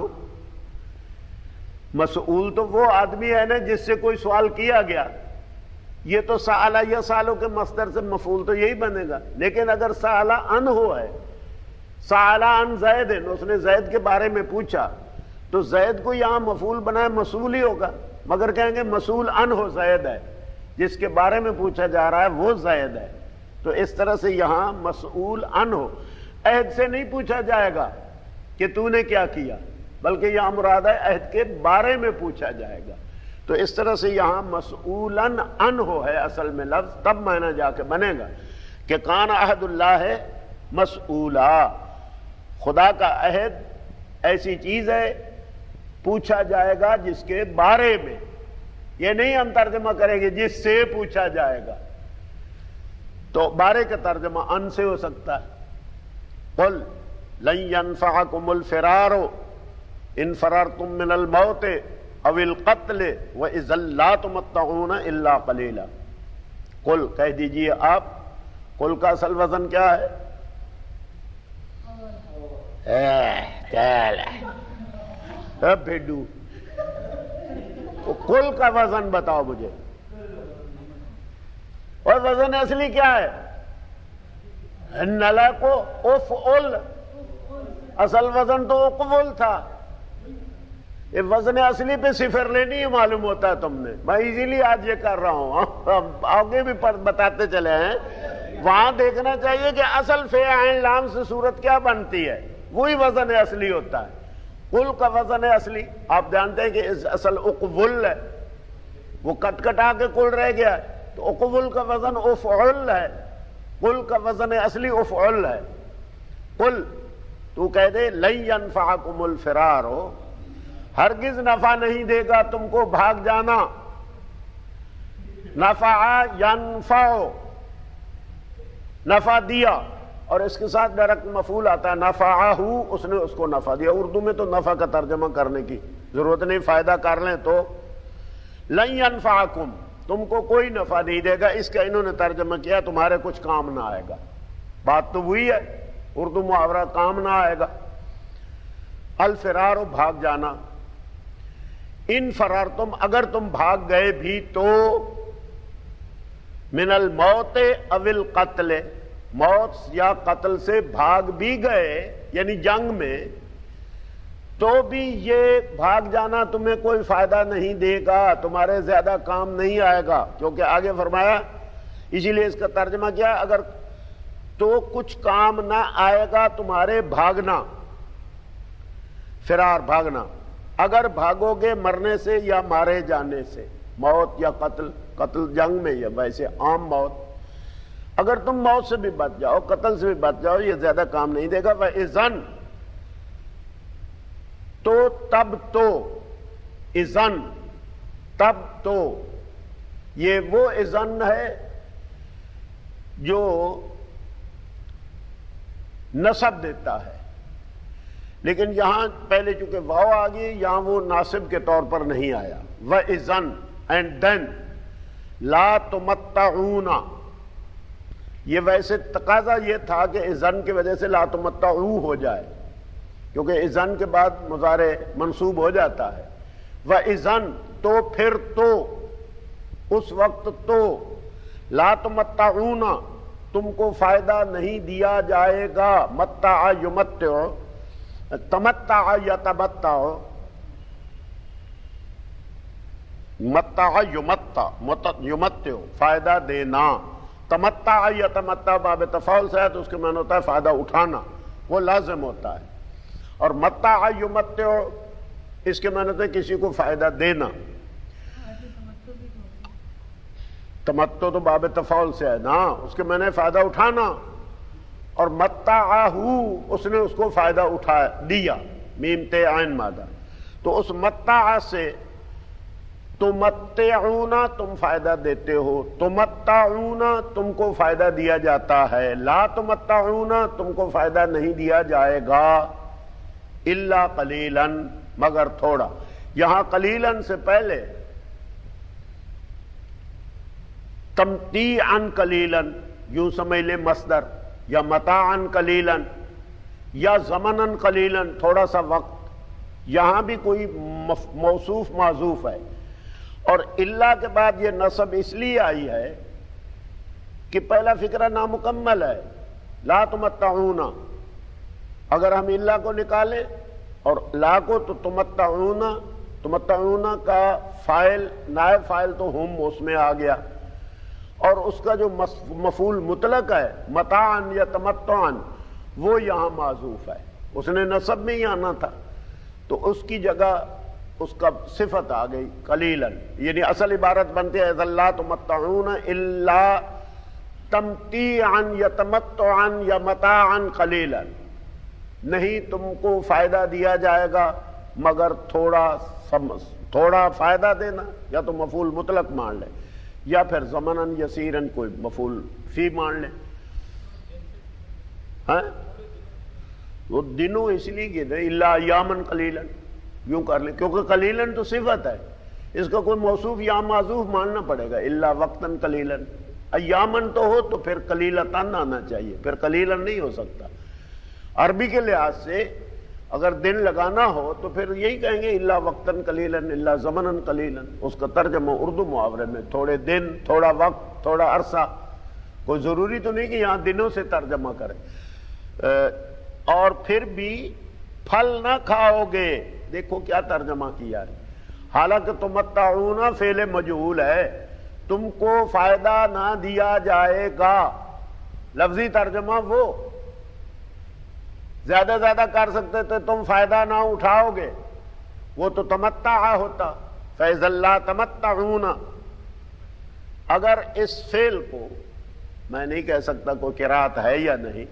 مسئول تو وہ آدمی ہے نا جس سے کوئی سوال کیا گیا، یہ تو سألہ یا سالوں کے مصدر سے مفعول تو یہی بنے گا۔ لیکن اگر سألہ عنہ ہے، سألہ عن زید، اس نے زید کے بارے میں پوچھا، تو زید کو یہاں مفعول بنائے مسئول ہی ہوگا، مگر کہیں گے مسئول عنہ زید ہے، جس کے بارے میں پوچھا جا رہا ہے وہ زید ہے۔ تو اس طرح سے یہاں مسئول عنہ، عہد سے نہیں پوچھا جائے گا کہ تو نے کیا کیا، بلکہ یہاں مراد ہے عہد کے بارے میں پوچھا جائے گا۔ تو اس طرح سے یہاں مسئولاً عنہ ہے اصل میں لفظ، تب معنی جا کے بنے گا کہ کان عہد اللہ ہے مسئولا، خدا کا عہد ایسی چیز ہے پوچھا جائے گا جس کے بارے میں، یہ نہیں ہم ترجمہ کریں گے جس سے پوچھا جائے گا، تو بارے کا ترجمہ ان سے ہو سکتا ہے۔ قل لن ينفعكم الفرار ان فررتم من الموت او القتل واذا لا تمتعون الا قليلا۔ قل کہہ دیجئے آپ، قل کا اصل وزن کیا ہے؟ اے بھیڈو، قل کا وزن بتاؤ مجھے، اور وزن اصلی کیا ہے؟ نلا کو افعل، اصل وزن تو اقبل تھا، یہ وزن اصلی پہ صفر لینی ہے، معلوم ہوتا ہے تم نے، میں ایزیلی آج یہ کر رہا ہوں، آگے بھی بتاتے چلے ہیں۔ وہاں دیکھنا چاہیے کہ اصل فے عین لام سے صورت کیا بنتی ہے، وہی وزن اصلی ہوتا ہے۔ قل کا وزن اصلی آپ جانتے ہیں کہ اصل اقبل ہے، وہ کٹ کٹا کے قل رہ گیا ہے، تو اقبل کا وزن افعل ہے، قل کا وزن اصلی افعل ہے۔ قل تو کہہ دے لن ينفعكم الفرار، ہرگز نفع نہیں دے گا تم کو بھاگ جانا۔ نفع ینفع، نفع دیا، اور اس کے ساتھ ڈائریکٹ مفعول آتا ہے نفعہ، اس نے اس کو نفع دیا۔ اردو میں تو نفع کا ترجمہ کرنے کی ضرورت نہیں، فائدہ کر لیں تو لن ينفعكم، تم کو کوئی نفع نہیں دے گا، اس کا انہوں نے ترجمہ کیا تمہارے کچھ کام نہ آئے گا، بات تو وہی ہے، اردو محاورہ کام نہ آئے گا۔ الفرار بھاگ جانا، ان فرار تم، اگر تم بھاگ گئے بھی تو، من الموت او القتل، موت یا قتل سے بھاگ بھی گئے یعنی جنگ میں، تو بھی یہ بھاگ جانا تمہیں کوئی فائدہ نہیں دے گا، تمہارے زیادہ کام نہیں آئے گا، کیونکہ آگے فرمایا، اسی لیے اس کا ترجمہ کیا ہے، اگر تو کچھ کام نہ آئے گا تمہارے بھاگنا، فرار بھاگنا، اگر بھاگو گے مرنے سے یا مارے جانے سے، موت یا قتل، قتل جنگ میں یا ویسے عام موت، اگر تم موت سے بھی بچ جاؤ، قتل سے بھی بچ جاؤ، یہ زیادہ کام نہیں دے گا۔ وَإِذَن، تو تب تو، اذن تب تو، یہ وہ اذن ہے جو نصب دیتا ہے، لیکن یہاں پہلے چونکہ واو آ گئی، یہاں وہ ناصب کے طور پر نہیں آیا۔ وَإِذَن، اینڈ دین، لا تمتعون، یہ ویسے تقاضا یہ تھا کہ اذن کی وجہ سے لا تمتعو ہو جائے، کیونکہ اذن کے بعد مضارع منصوب ہو جاتا ہے۔ وَإِذَن تو پھر تو، اس وقت تو، لا تمتعون تم کو فائدہ نہیں دیا جائے گا، متع یمتع، تمتع یا تمتع، متع یمتع، یمتع فائدہ دینا، تمتع یا تمتع باب تفاعل سے ہے تو اس کے معنی ہوتا ہے فائدہ اٹھانا، وہ لازم ہوتا ہے، اور متع یمتع اس کے معنی ہوتا ہے کسی کو فائدہ دینا۔ تمتع تو باب تفاعل سے ہے نا، اس کے معنی فائدہ اٹھانا، اور متعہ اس نے اس کو فائدہ اٹھا دیا، میم تے عین مادہ، تو اس متع سے تمتعون تم فائدہ دیتے ہو، تمتعون تم کو فائدہ دیا جاتا ہے، لا تمتعون تم کو فائدہ نہیں دیا جائے گا، الا قلیلا مگر تھوڑا۔ یہاں قلیلا سے پہلے تمتیعا قلیلا یوں سمجھ لے مصدر، یا متاعا قلیلا یا زمنا قلیلا تھوڑا سا وقت، یہاں بھی کوئی موصوف معذوف ہے، اور الا کے بعد یہ نصب اس لیے آئی ہے کہ پہلا فقرہ نامکمل ہے، لا تمتعون، اگر ہم الا کو نکالیں اور لا کو تو تمتعون، تمتعون کا فاعل نائب فاعل تو ہم اس میں آ گیا، اور اس کا جو مفعول مطلق ہے متاعن یا تمتعن وہ یہاں معذوف ہے، اس نے نصب میں ہی آنا تھا، تو اس کی جگہ اس کا صفت آ گئی قلیلا، یعنی اصل عبارت بنتی ہے اذا لا تمتعون الا تمتیعا یا تمتعا یا متاعا قلیلا، نہیں تم کو فائدہ دیا جائے گا مگر تھوڑا تھوڑا فائدہ دینا، یا تو مفعول مطلق مان لے یا پھر زمناً یسیراً کوئی مفعول فی مان لے، ہاں وہ دنوں اس لیے کہ الا ایامن قلیلا یوں کر لیں، کیونکہ قلیلاً تو صفت ہے، اس کا کوئی موصوف یا معذوف ماننا پڑے گا، الا وقتاً قلیلاً، ایامن تو ہو تو پھر قلیلتاً آنا چاہیے، پھر قلیلاً نہیں ہو سکتا۔ عربی کے لحاظ سے اگر دن لگانا ہو تو پھر یہی کہیں گے الا وقتاً قلیلاً، الا زمناً قلیلاً، اس کا ترجمہ اردو محاورے میں تھوڑے دن، تھوڑا وقت، تھوڑا عرصہ، کوئی ضروری تو نہیں کہ یہاں دنوں سے ترجمہ کریں۔ اور پھر بھی پھل نہ کھاؤ گے، دیکھو کیا ترجمہ کیا ہے، حالانکہ تمتعون فعل مجہول ہے، تم کو فائدہ نہ دیا جائے گا، لفظی ترجمہ وہ زیادہ زیادہ کر سکتے تھے تم فائدہ نہ اٹھاؤ گے، وہ تو تمتع ہوتا، فَإِذَا لَا تَمَتَّعُونَ۔ اگر اس فعل کو میں نہیں کہہ سکتا کوئی قرات ہے یا نہیں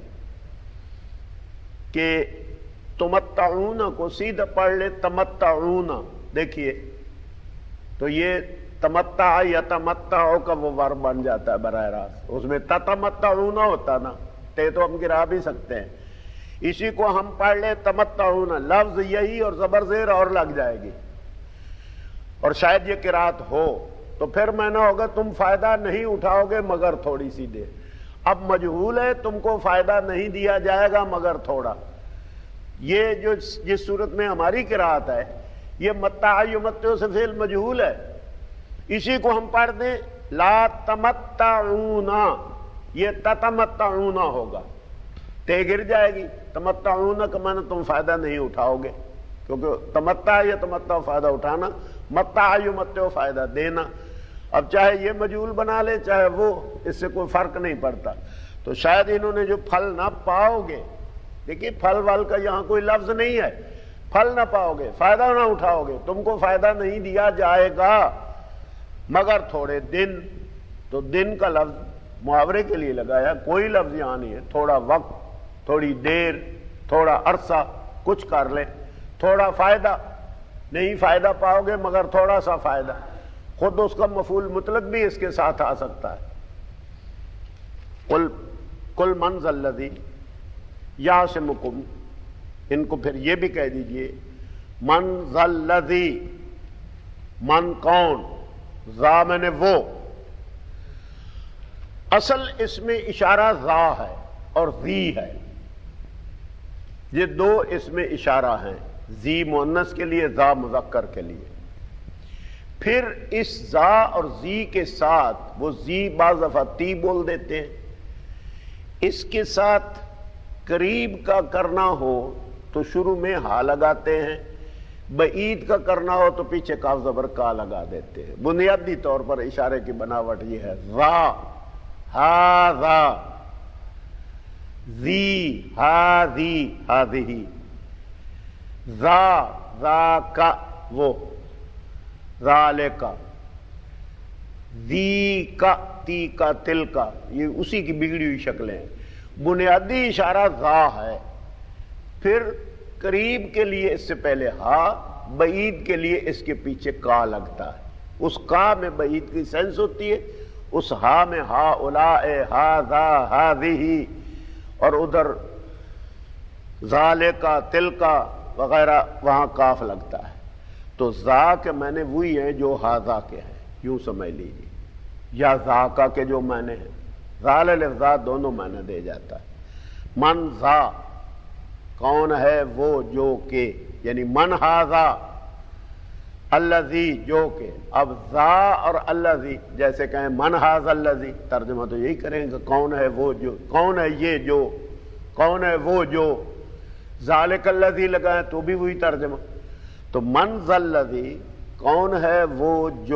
کہ تمتعون کو سیدھا پڑھ لے تمتعون، دیکھیے تو یہ تمتع یا تمتع کا وہ ورب بن جاتا ہے براہ راست، اس میں تتمتعون ہوتا نا، تے تو ہم گرا بھی سکتے ہیں، اسی کو ہم پڑھ لیں تمتعون، لفظ یہی اور زبر زیر اور لگ جائے گی، اور شاید یہ قرات ہو تو پھر میں نہ ہوگا تم فائدہ نہیں اٹھاؤ گے مگر تھوڑی سی دیر، اب مجہول ہے تم کو فائدہ نہیں دیا جائے گا مگر تھوڑا، یہ جو جس صورت میں ہماری قرات ہے یہ متع یمتع سے فعل مجہول ہے، اسی کو ہم پڑھ دیں لا تمتعون، یہ تتمتعون ہوگا، تے گر جائے گی، تمتعون کا معنی تم فائدہ نہیں اٹھاؤ گے، کیونکہ تمتع یا تمتع فائدہ اٹھانا، متع یمتع فائدہ دینا، اب چاہے یہ مجہول بنا لے چاہے وہ، اس سے کوئی فرق نہیں پڑتا، تو شاید انہوں نے جو پھل نہ پاؤ گے، دیکھیے پھل وال کا یہاں کوئی لفظ نہیں ہے، پھل نہ پاؤ گے، فائدہ نہ اٹھاؤ گے، تم کو فائدہ نہیں دیا جائے گا مگر تھوڑے دن، تو دن کا لفظ محاورے کے لیے لگایا، کوئی لفظ یہاں نہیں ہے، تھوڑا وقت، تھوڑی دیر، تھوڑا عرصہ، کچھ کر لیں، تھوڑا فائدہ نہیں پائدہ پاؤ گے مگر تھوڑا سا فائدہ، خود اس کا مفعول مطلق بھی اس کے ساتھ آ سکتا ہے، قل قل من ذا الذی یعصمکم، ان کو پھر یہ بھی کہہ دیجئے من ذا الذی، من کون، ذا میں نے وہ، اصل اس میں اشارہ ذا ہے اور ذی ہے، یہ دو اس میں اشارہ ہیں، ذی مؤنث کے لیے، ذا مذکر کے لیے۔ پھر اس ذا اور ذی کے ساتھ وہ ذی بعض دفعہ تی بول دیتے ہیں، اس کے ساتھ قریب کا کرنا ہو تو شروع میں ہا لگاتے ہیں، بعید کا کرنا ہو تو پیچھے کاف زبر کا لگا دیتے ہیں۔ بنیادی طور پر اشارے کی بناوٹ یہ ہے، ذا ھذا، ذی ھذی ھذہ، ذا ذاک وہ، ذالک، ذی کا تی کا تل کا، یہ اسی کی بگڑی ہوئی شکلیں ہیں۔ بنیادی اشارہ ذا ہے، پھر قریب کے لیے اس سے پہلے ہا، بعید کے لیے اس کے پیچھے کا لگتا ہے۔ اس کا میں بعید کی سینس ہوتی ہے، اس ہا میں ہا اولائے ھذا ھذہ، اور ادھر ذالکا تلکا وغیرہ وہاں کاف لگتا ہے۔ تو ذا کے معنی وہی ہیں جو ھذا کے ہیں، یوں سمجھ لیجیے، یا ذاکا کے جو معنی ہیں، ذال الف ذا دونوں معنی دے جاتا ہے۔ من ذا، کون ہے وہ جو کہ، یعنی من ھذا، الذی جو کہ، اب ذا اور الذی جیسے کہیں من ھذا الذی، ترجمہ تو یہی کریں گے، کون ہے وہ جو، کون ہے یہ جو، کون ہے وہ جو، ذالک الذی لگائیں تو بھی وہی ترجمہ۔ تو من ذا الذی، کون ہے وہ جو،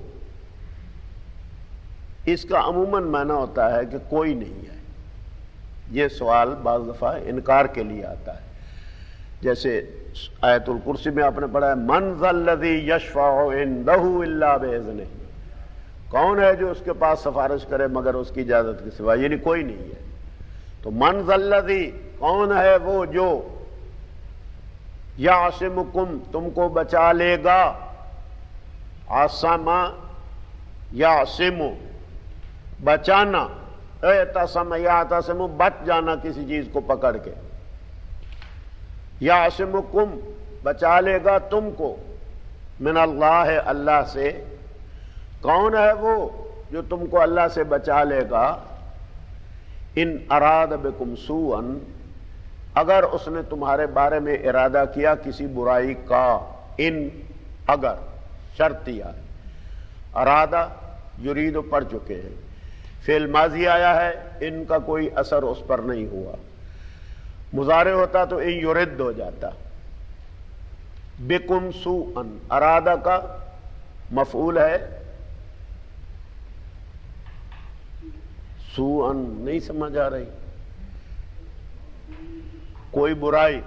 اس کا عموماً معنی ہوتا ہے کہ کوئی نہیں ہے۔ یہ سوال بعض دفعہ انکار کے لیے آتا ہے، جیسے آیت الکرسی میں آپ نے پڑھا ہے، من ذا الذی یشفع عندہ الا باذنہ، کون ہے جو اس کے پاس سفارش کرے مگر اس کی اجازت کے سوا، یعنی کوئی نہیں ہے۔ تو من ذا الذی، کون ہے وہ جو، یعصمکم، تم کو بچا لے گا، عصم یعصم، بچانا، اعتصم یعتصم، بچ جانا کسی چیز کو پکڑ کے، یعصمکم، بچا لے گا تم کو، من اللہ، اللہ سے۔ کون ہے وہ جو تم کو اللہ سے بچا لے گا؟ ان اراد بکم سوءا، اگر اس نے تمہارے بارے میں ارادہ کیا کسی برائی کا، ان اگر شرطیہ، ارادہ یرید پڑھ چکے ہیں، فعل ماضی آیا ہے، ان کا کوئی اثر اس پر نہیں ہوا، مضارع ہوتا تو ان یرد ہو جاتا۔ بکم سوءا، ارادہ کا مفعول ہے، سوءا نہیں سمجھ آ رہی، کوئی برائی،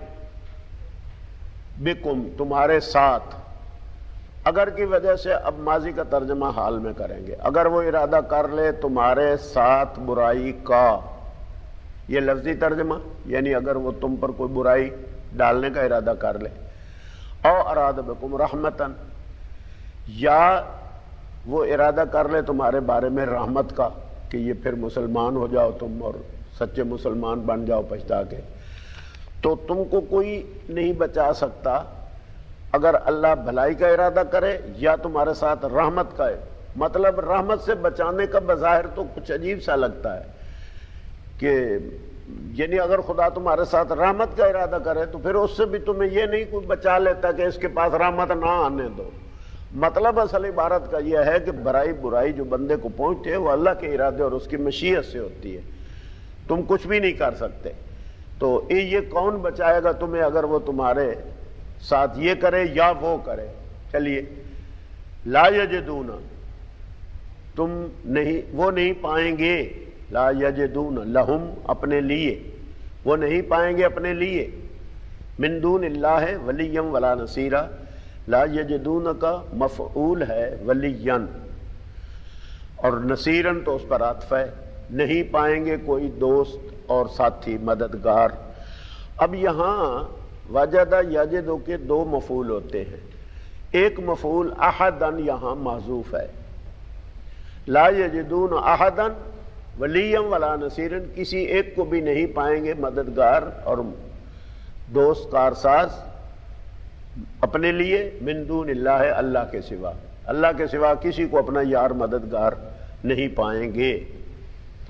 بکم تمہارے ساتھ، اگر کی وجہ سے اب ماضی کا ترجمہ حال میں کریں گے، اگر وہ ارادہ کر لے تمہارے ساتھ برائی کا، یہ لفظی ترجمہ، یعنی اگر وہ تم پر کوئی برائی ڈالنے کا ارادہ کر لے، او اراد بکم رحمتن، یا وہ ارادہ کر لے تمہارے بارے میں رحمت کا، کہ یہ پھر مسلمان ہو جاؤ تم اور سچے مسلمان بن جاؤ پچھتا کے، تو تم کو کوئی نہیں بچا سکتا اگر اللہ بھلائی کا ارادہ کرے یا تمہارے ساتھ رحمت کا ہے۔ مطلب رحمت سے بچانے کا بظاہر تو کچھ عجیب سا لگتا ہے کہ یعنی اگر خدا تمہارے ساتھ رحمت کا ارادہ کرے تو پھر اس سے بھی تمہیں یہ نہیں کوئی بچا لیتا کہ اس کے پاس رحمت نہ آنے دو۔ مطلب اصل عبارت کا یہ ہے کہ برائی برائی جو بندے کو پہنچتے ہے وہ اللہ کے ارادے اور اس کی مشیت سے ہوتی ہے، تم کچھ بھی نہیں کر سکتے۔ تو یہ کون بچائے گا تمہیں اگر وہ تمہارے ساتھ یہ کرے یا وہ کرے؟ چلیے، لا یجدون، تم نہیں، وہ نہیں پائیں گے، لا یجدون لہم، اپنے لیے، وہ نہیں پائیں گے اپنے لیے، من دون اللہ ولیم ولا نصیرا، لا یجدون کا مفعول ہے ولین، اور نصیرن تو اس پر عطف ہے، نہیں پائیں گے کوئی دوست اور ساتھی مددگار۔ اب یہاں وجدہ یجدو کے دو مفعول ہوتے ہیں، ایک مفعول احدن یہاں محذوف ہے، لا یجدون احدن ولیم ولا نصیرن، کسی ایک کو بھی نہیں پائیں گے مددگار اور دوست کارساز اپنے لیے، من دون اللہ، اللہ کے سوا، اللہ کے سوا کسی کو اپنا یار مددگار نہیں پائیں گے۔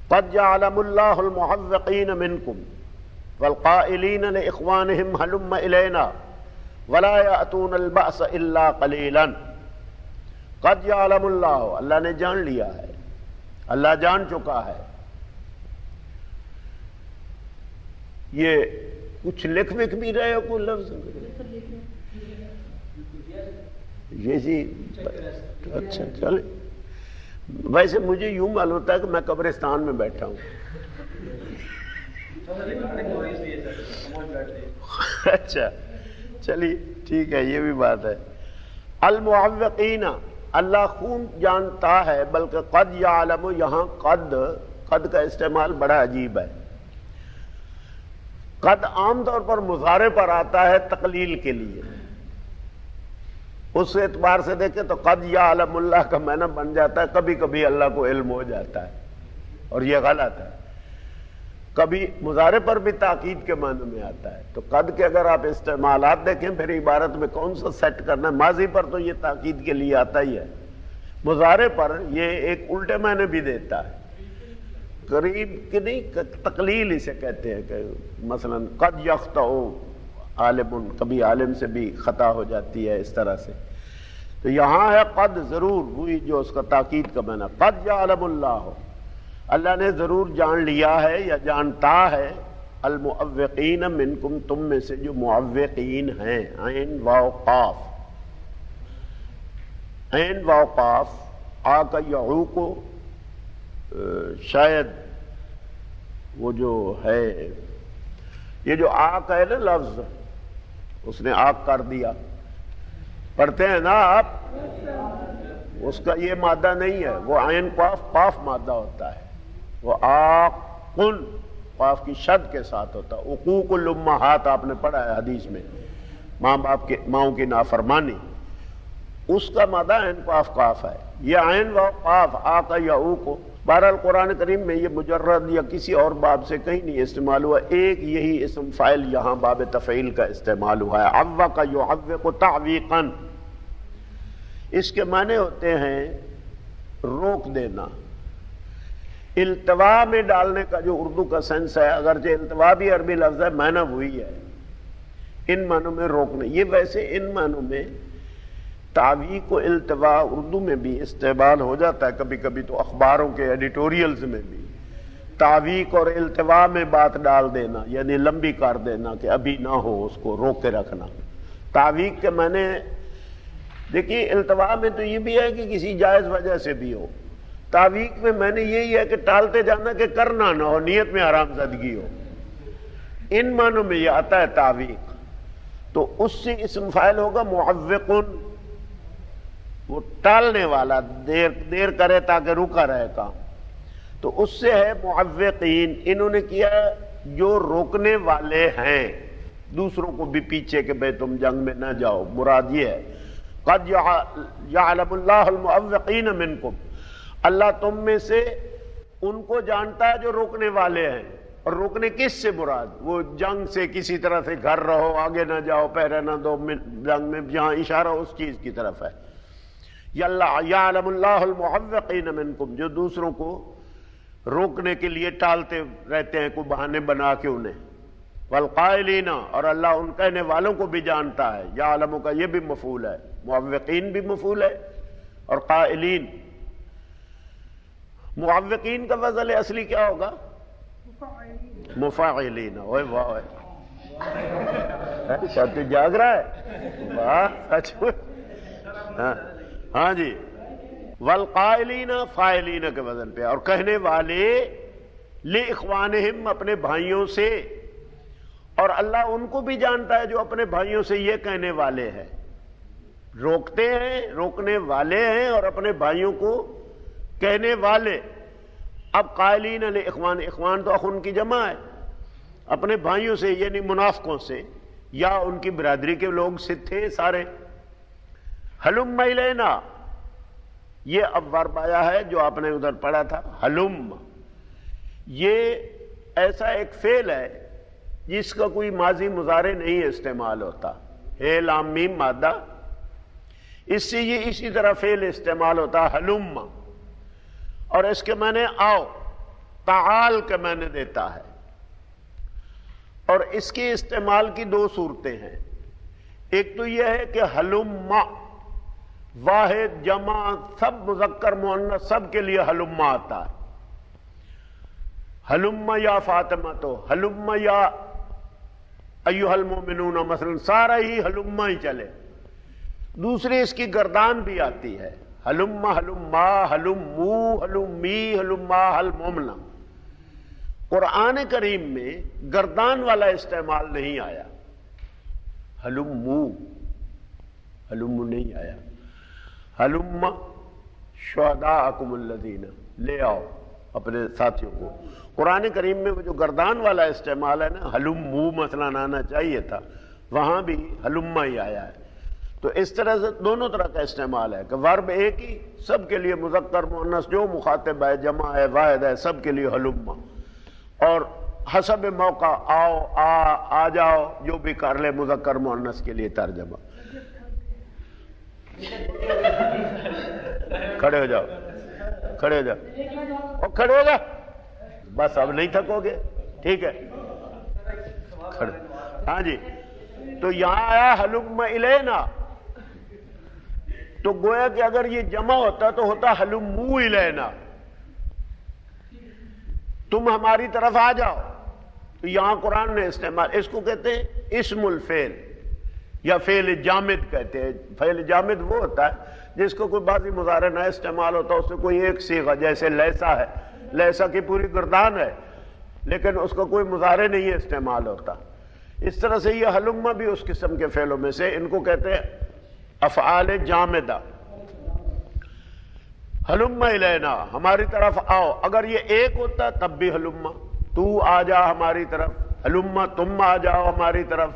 قد يعلم الله المعوقين منكم والقائلين لإخوانهم هلم إلينا ولا يأتون البأس إلا قليلا. قد يعلم الله، اللہ نے جان لیا ہے، اللہ جان چکا ہے. یہ کچھ لکھ وکھ بھی رہے ہو کوئی لفظ؟ یہ جی اچھا چلے. ویسے مجھے یوں معلوم ہوتا ہے کہ میں قبرستان میں بیٹھا ہوں. اچھا چلیے ٹھیک ہے، یہ بھی بات ہے. المعوقین، اللہ خون جانتا ہے، بلکہ قد یعلم، یہاں قد قد کا استعمال بڑا عجیب ہے. قد عام طور پر مضارع پر آتا ہے تقلیل کے لیے. اس اعتبار سے دیکھیں تو قد یعلم اللہ کا معنی بن جاتا ہے کبھی کبھی اللہ کو علم ہو جاتا ہے، اور یہ غلط ہے. کبھی مضارع پر بھی تاکید کے معنی میں آتا ہے. تو قد کے اگر آپ استعمالات دیکھیں پھر عبارت میں کون سا سیٹ کرنا ہے. ماضی پر تو یہ تاکید کے لیے آتا ہی ہے، مضارع پر یہ ایک الٹے معنی بھی دیتا ہے. قریب کہ نہیں، تقلیل اسے کہتے ہیں کہ مثلا قد یخطئ عالم، کبھی عالم سے بھی خطا ہو جاتی ہے اس طرح سے. تو یہاں ہے قد، ضرور ہوئی جو اس کا تاکید کا معنی. قد یعلم اللہ، اللہ نے ضرور جان لیا ہے یا جانتا ہے، المعوقین منکم، تم میں سے جو معوقین ہیں. عین واو قاف، عین واو قاف. آ کا یعو کو شاید وہ جو ہے، یہ جو آگ ہے نا لفظ، اس نے آگ کر دیا، پڑھتے ہیں نا آپ، اس کا یہ مادہ نہیں ہے، وہ عین قاف قاف مادہ ہوتا ہے. وہ آقن قاف کی شد کے ساتھ ہوتا ہے. عقوق الامہات آپ نے پڑھا ہے حدیث میں، ماں باپ کے ماؤں کی نافرمانی، اس کا مادہ عین قاف قاف ہے. یہ عین و قاف آ کا یا او کو بہرحال قرآن کریم میں یہ مجرد یا کسی اور باب سے کہیں نہیں استعمال ہوا. ایک یہی اسم فاعل یہاں باب تفعیل کا استعمال ہوا ہے. عوق یعوق تعویقا، اس کے معنی ہوتے ہیں روک دینا. التوا میں ڈالنے کا جو اردو کا سینس ہے، اگرچہ التوا بھی عربی لفظ ہے، معنی وہی ہے. ان معنوں میں روکنا. یہ ویسے ان معنوں میں تعویق و التوا اردو میں بھی استعمال ہو جاتا ہے کبھی کبھی. تو اخباروں کے ایڈیٹوریلز میں بھی تعویق اور التوا میں بات ڈال دینا، یعنی لمبی کر دینا کہ ابھی نہ ہو، اس کو روک کے رکھنا. تعویق کے معنی دیکھیے، التوا میں تو یہ بھی ہے کہ کسی جائز وجہ سے بھی ہو. تعویق میں میں نے یہی ہے کہ ٹالتے جانا کہ کرنا نہ ہو، نیت میں حرام زدگی ہو. ان معنوں میں یہ آتا ہے تعویق. تو اس سے اسم فاعل ہوگا معوقن، وہ ٹالنے والا، دیر دیر کرے تاکہ رکا رہے کام. تو اس سے ہے معوقین. انہوں نے کیا جو روکنے والے ہیں دوسروں کو بھی پیچھے کہ بھئی تم جنگ میں نہ جاؤ. مراد یہ ہے قد یعلم اللہ المعوقین منکم، اللہ تم میں سے ان کو جانتا ہے جو روکنے والے ہیں. اور روکنے کس سے مراد؟ وہ جنگ سے کسی طرح سے گھر رہو، آگے نہ جاؤ، پہرے نہ دو جنگ میں، جہاں اشارہ اس چیز کی طرف ہے. یعلم اللہ المعوقین منکم، جو دوسروں کو روکنے کے لیے ٹالتے رہتے ہیں کوئی بہانے بنا کے انہیں. والقائلین، اور اللہ ان کہنے والوں کو بھی جانتا ہے. یعلم کا یہ بھی مفعول ہے، معوقین بھی مفعول ہے، اور قائلین. معوقین کا وزن اصلی کیا ہوگا؟ مفاعلین. اوے واہ، تو جاگ رہا ہے، واہ اچھا. ہاں ہاں جی. والقائلین فاعلین کے وزن پہ، اور کہنے والے لإخوانہم، اپنے بھائیوں سے. اور اللہ ان کو بھی جانتا ہے جو اپنے بھائیوں سے یہ کہنے والے ہیں، روکتے ہیں، روکنے والے ہیں، اور اپنے بھائیوں کو کہنے والے. اب قائلین لإخوان، اخوان تو اخن کی جمع ہے، اپنے بھائیوں سے یعنی منافقوں سے یا ان کی برادری کے لوگ سے تھے سارے. ہلم الینا، یہ اب ورب آیا ہے جو آپ نے ادھر پڑھا تھا ہلم. یہ ایسا ایک فعل ہے جس کا کوئی ماضی مضارع نہیں استعمال ہوتا. ہے لام میم مادہ، اس سے یہ اسی طرح فعل استعمال ہوتا ہلم. اور اس کے معنی آؤ. تعال کے معنی دیتا ہے، اور اس کے استعمال کی دو صورتیں ہیں۔ ایک تو یہ ہے کہ ہلما، واحد جمع سب مذکر مؤنث سب کے لیے ہلما آتا ہے، ہلما یا فاطمہ، تو ہلما یا ایھا المؤمنون مثلا سارا ہی ہلما ہی چلے۔ دوسری اس کی گردان بھی آتی ہے، ہلما ہلما ہلمو ہلمی ہلما ہلمومنا۔ قرآن کریم میں گردان والا استعمال نہیں آیا، ہلمو ہلمو نہیں آیا، ہلما شہداءکم الذین، لے آؤ اپنے ساتھیوں کو۔ قرآن کریم میں وہ جو گردان والا استعمال ہے نا، ہلمو مثلا آنا چاہیے تھا، وہاں بھی ہلما ہی آیا ہے۔ تو اس طرح سے دونوں طرح کا استعمال ہے کہ ورب ایک ہی، سب کے لیے مذکر مؤنث جو مخاطب ہے، جمع ہے، واحد ہے، سب کے لیے ہلما، اور حسب موقع آؤ، آ آ جاؤ، جو بھی کر لے مذکر مؤنث کے لیے ترجمہ۔ کھڑے ہو جاؤ، کھڑے ہو جاؤ، اور کھڑے ہو جاؤ، بس اب نہیں تھکو گے، ٹھیک ہے؟ کھڑے، ہاں جی۔ تو یہاں آیا ہلم الینا، تو گویا کہ اگر یہ جمع ہوتا تو ہوتا ہلمو الینا، تم ہماری طرف آ جاؤ۔ تو یہاں قرآن نے استعمال، اس کو کہتے ہیں اسم الفعل یا فعل جامد کہتے ہیں۔ فعل جامد وہ ہوتا ہے جس کو کوئی بعضی مضارع نہ استعمال ہوتا، اس سے کوئی ایک صیغہ، جیسے لیسا ہے، لیسا کی پوری گردان ہے لیکن اس کا کوئی مضارع نہیں استعمال ہوتا۔ اس طرح سے یہ ہلما بھی اس قسم کے فعلوں میں سے، ان کو کہتے ہیں افعال جامدہ۔ ہلما الینا، ہماری طرف آؤ۔ اگر یہ ایک ہوتا تب بھی ہلما، تو آ جا ہماری طرف، ہلما تم آ جاؤ ہماری طرف۔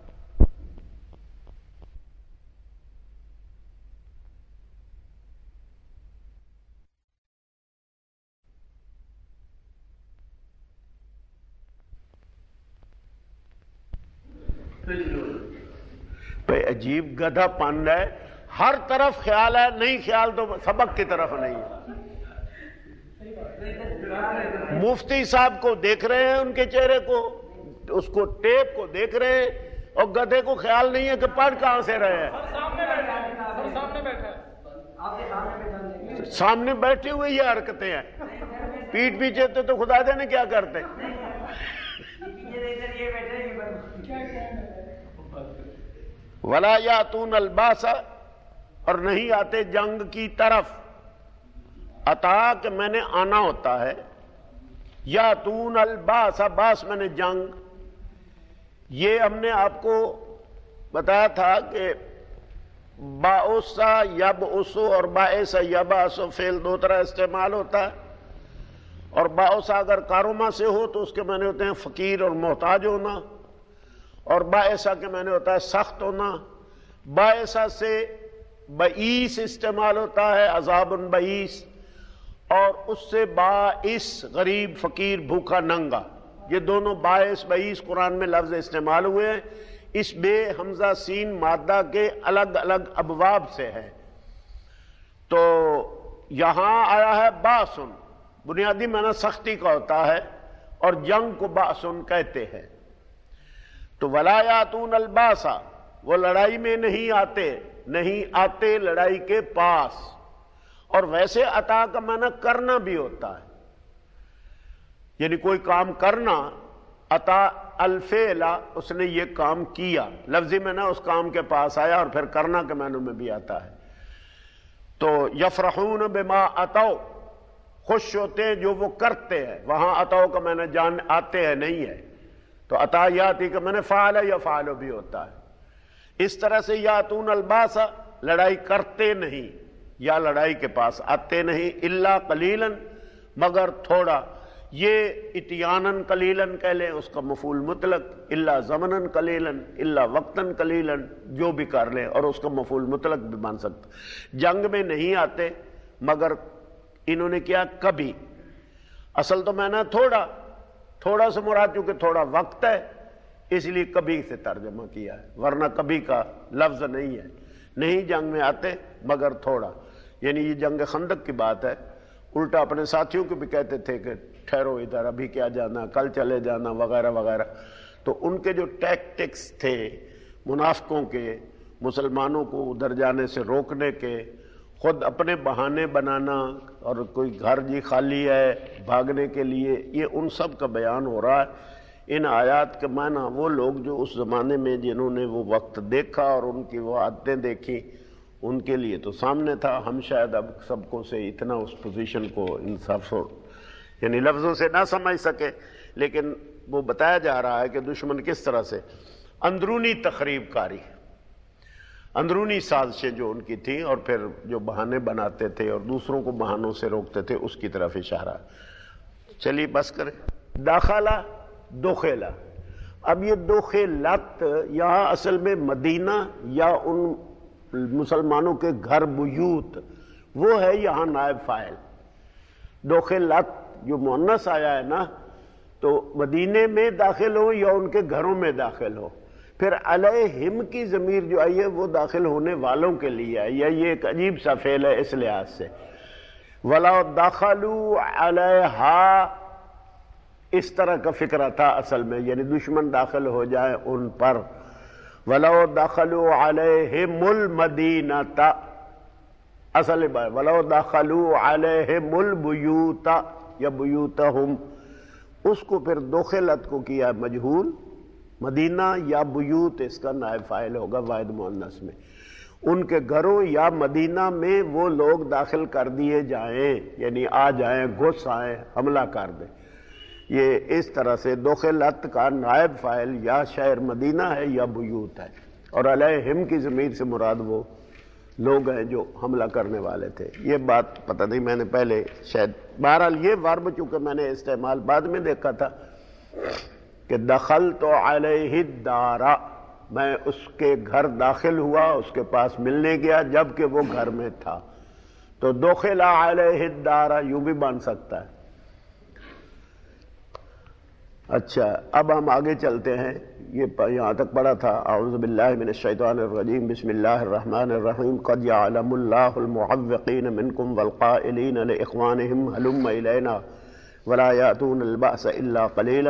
بھئی عجیب گدھا پن ہے، ہر طرف خیال ہے، نہیں خیال تو سبق کی طرف نہیں ہے۔ مفتی صاحب کو دیکھ رہے ہیں، ان کے چہرے کو، اس کو ٹیپ کو دیکھ رہے ہیں، اور گدھے کو خیال نہیں ہے کہ پڑھ کہاں سے رہے ہیں۔ سامنے بیٹھے ہوئے یہ حرکتیں ہیں، پیٹ پیچھے تھے تو خدا جانے کیا کرتے۔ وَلَا يَأْتُونَ الْبَاسَ، اور نہیں آتے جنگ کی طرف۔ عطا کہ میں نے آنا ہوتا ہے، یاتون الباس، باس میں نے جنگ۔ یہ ہم نے آپ کو بتایا تھا کہ باؤسا یبعثو اور باعث یبعث فعل دو طرح استعمال ہوتا ہے، اور باؤسا اگر کاروما سے ہو تو اس کے معنی ہوتے ہیں فقیر اور محتاج ہونا، اور باعثا کے معنی ہوتا ہے سخت ہونا۔ باعثا سے بعیس استعمال ہوتا ہے، عذاب بعیس، اور اس سے باعث غریب، فقیر، بھوکا، ننگا۔ یہ دونوں باعث بعیس قرآن میں لفظ استعمال ہوئے ہیں، اس بے حمزہ سین مادہ کے الگ الگ ابواب سے ہے۔ تو یہاں آیا ہے باسن، بنیادی معنی سختی کا ہوتا ہے، اور جنگ کو باسن کہتے ہیں۔ تو وَلَا يَأْتُونَ الْبَاسَ، وہ لڑائی میں نہیں آتے، نہیں آتے لڑائی کے پاس۔ اور ویسے عطا کا معنی کرنا بھی ہوتا ہے، یعنی کوئی کام کرنا، عطا الفعل، اس نے یہ کام کیا، لفظی میں نہ اس کام کے پاس آیا، اور پھر کرنا کے معنی میں بھی آتا ہے۔ تو یفرحون بما اتوا، خوش ہوتے ہیں جو وہ کرتے ہیں، وہاں اتوا کا معنی جان آتے ہیں نہیں ہے، تو عطا یاتی کا معنی فعل یفعل بھی ہوتا ہے۔ اس طرح سے یاتون الباس، لڑائی کرتے نہیں یا لڑائی کے پاس آتے نہیں، الا قلیلا، مگر تھوڑا۔ یہ اتیانن قلیلاً کہہ لیں، اس کا مفعول مطلق، الا زمنن قلیلاً، الا وقتاً قلیلاً، جو بھی کر لیں، اور اس کا مفعول مطلق بھی بن سکتا۔ جنگ میں نہیں آتے مگر انہوں نے کیا کبھی، اصل تو میں نے تھوڑا تھوڑا سے مراد چونکہ تھوڑا وقت ہے اس لیے کبھی سے ترجمہ کیا ہے، ورنہ کبھی کا لفظ نہیں ہے۔ نہیں جنگ میں آتے مگر تھوڑا، یعنی یہ جنگ خندق کی بات ہے، الٹا اپنے ساتھیوں کو بھی کہتے تھے کہ ٹھہرو ادھر، ابھی کیا جانا، کل چلے جانا وغیرہ وغیرہ. تو ان کے جو ٹیکٹکس تھے منافقوں کے، مسلمانوں کو ادھر جانے سے روکنے کے، خود اپنے بہانے بنانا، اور کوئی گھر جی خالی ہے بھاگنے کے لیے، یہ ان سب کا بیان ہو رہا ہے. ان آیات کے معنی وہ لوگ جو اس زمانے میں جنہوں نے وہ وقت دیکھا اور ان کی وہ عادتیں دیکھی، ان کے لیے تو سامنے تھا. ہم شاید اب سب کو سے اتنا اس پوزیشن کو انصاف ہو یعنی لفظوں سے نہ سمجھ سکے، لیکن وہ بتایا جا رہا ہے کہ دشمن کس طرح سے اندرونی تخریب کاری، اندرونی سازشیں جو ان کی تھیں، اور پھر جو بہانے بناتے تھے اور دوسروں کو بہانوں سے روکتے تھے، اس کی طرف اشارہ. چلیے بس کریں. داخلہ دخلا، اب یہ دخلت یہاں اصل میں مدینہ یا ان مسلمانوں کے گھر بیوت، وہ ہے یہاں نائب فاعل. دخلت جو مؤنث آیا ہے نا، تو مدینے میں داخل ہو یا ان کے گھروں میں داخل ہو. پھر علیہم کی ضمیر جو آئی ہے وہ داخل ہونے والوں کے لیے ہے، یا یہ ایک عجیب سا فعل ہے اس لحاظ سے. وَلَوْ دَخَلُوا عَلَيْهَا، اس طرح کا فکرہ تھا اصل میں، یعنی دشمن داخل ہو جائے ان پر. وَلَوْ دَخَلُوا عَلَيْهِمُ الْمَدِينَةَ، اصل بات وَلَوْ دَخَلُوا عَلَيْهِمُ الْبُيُوتَ یا بیوتہم، اس کو پھر دخلت کو کیا مجہول، مدینہ یا بیوت اس کا نائب فاعل ہوگا واحد مؤنث میں. ان کے گھروں یا مدینہ میں وہ لوگ داخل کر دیے جائیں، یعنی آ جائیں، گھس آئیں، حملہ کر دیں. یہ اس طرح سے دخلت کا نائب فاعل یا شہر مدینہ ہے یا بیوت ہے، اور علیہم کی ضمیر سے مراد وہ لوگ ہیں جو حملہ کرنے والے تھے. یہ بات پتہ نہیں میں نے پہلے شاید، بہرحال یہ ورب چونکہ میں نے استعمال بعد میں دیکھا تھا کہ دخلت علیہ الدار، میں اس کے گھر داخل ہوا، اس کے پاس ملنے گیا جبکہ وہ گھر میں تھا. تو دخل علیہ الدار یوں بھی بن سکتا ہے. اچھا اب ہم آگے چلتے ہیں. یہ یہاں تک پڑھا تھا اعوذ باللہ من الشیطان الرجیم بسم اللہ الرحمن الرحیم قد یعلم اللہ المعوقین منکم والقائلین لاخوانہم ہلم الینا ولا یاتون البأس الا قلیلا.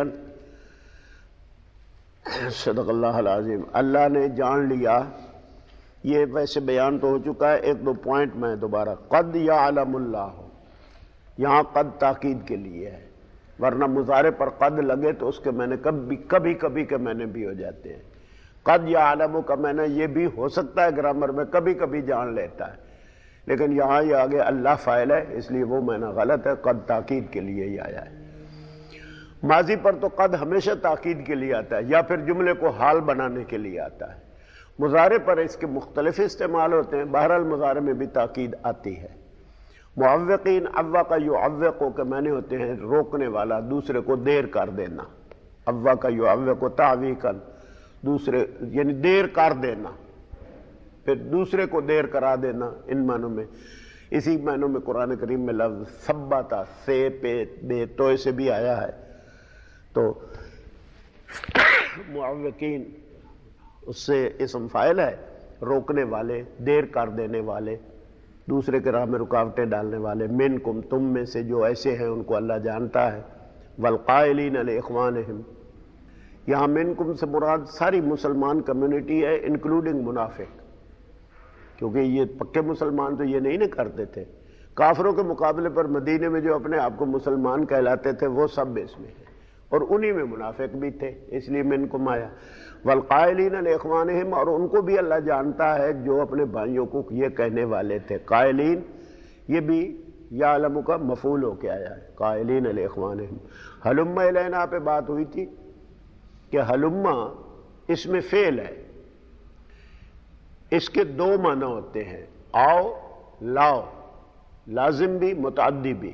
صدق اللہ العظیم. اللہ نے جان لیا، یہ ویسے بیان تو ہو چکا ہے، ایک دو پوائنٹ میں دوبارہ. قد یعلم اللہ، یہاں قد تاکید کے لیے ہے، ورنہ مضارع پر قد لگے تو اس کے معنی کبھی کبھی کبھی کے معنی بھی ہو جاتے ہیں. قد یعلم کا معنی یہ بھی ہو سکتا ہے گرامر میں، کبھی کبھی جان لیتا ہے، لیکن یہاں یہ آگے اللہ فاعل ہے اس لیے وہ معنی غلط ہے. قد تاکید کے لیے ہی آیا ہے. ماضی پر تو قد ہمیشہ تاکید کے لیے آتا ہے یا پھر جملے کو حال بنانے کے لیے آتا ہے. مضارع پر اس کے مختلف استعمال ہوتے ہیں. بہرحال مضارع میں بھی تاکید آتی ہے. معوقین، عوق یعوق کے معنی ہوتے ہیں روکنے والا، دوسرے کو دیر کر دینا. عوق یعوق تعویقا، دوسرے یعنی دیر کر دینا، پھر دوسرے کو دیر کرا دینا. ان معنوں میں، اسی معنوں میں قرآن کریم میں لفظ ثبتا سے پہ بے توئے سے بھی آیا ہے. تو معوقین اس سے اسم فاعل ہے، روکنے والے، دیر کر دینے والے، دوسرے کے راہ میں رکاوٹیں ڈالنے والے. منکم، تم میں سے جو ایسے ہیں ان کو اللہ جانتا ہے. والقائلین لاخوانہم، یہاں منکم سے مراد ساری مسلمان کمیونٹی ہے انکلوڈنگ منافق، کیونکہ یہ پکے مسلمان تو یہ نہیں نہ کرتے تھے. کافروں کے مقابلے پر مدینے میں جو اپنے آپ کو مسلمان کہلاتے تھے وہ سب اس میں ہیں، اور انہی میں منافق بھی تھے، اس لیے منکم آیا. والقائلین لاخوانہم، اور ان کو بھی اللہ جانتا ہے جو اپنے بھائیوں کو یہ کہنے والے تھے. قائلین یہ بھی یعلم کا مفعول ہو کے آیا ہے، قائلین لاخوانہم. ہلم الینا پہ بات ہوئی تھی کہ ہلم اس میں فعل ہے، اس کے دو معنی ہوتے ہیں، آؤ لاؤ، لازم بھی متعدی بھی.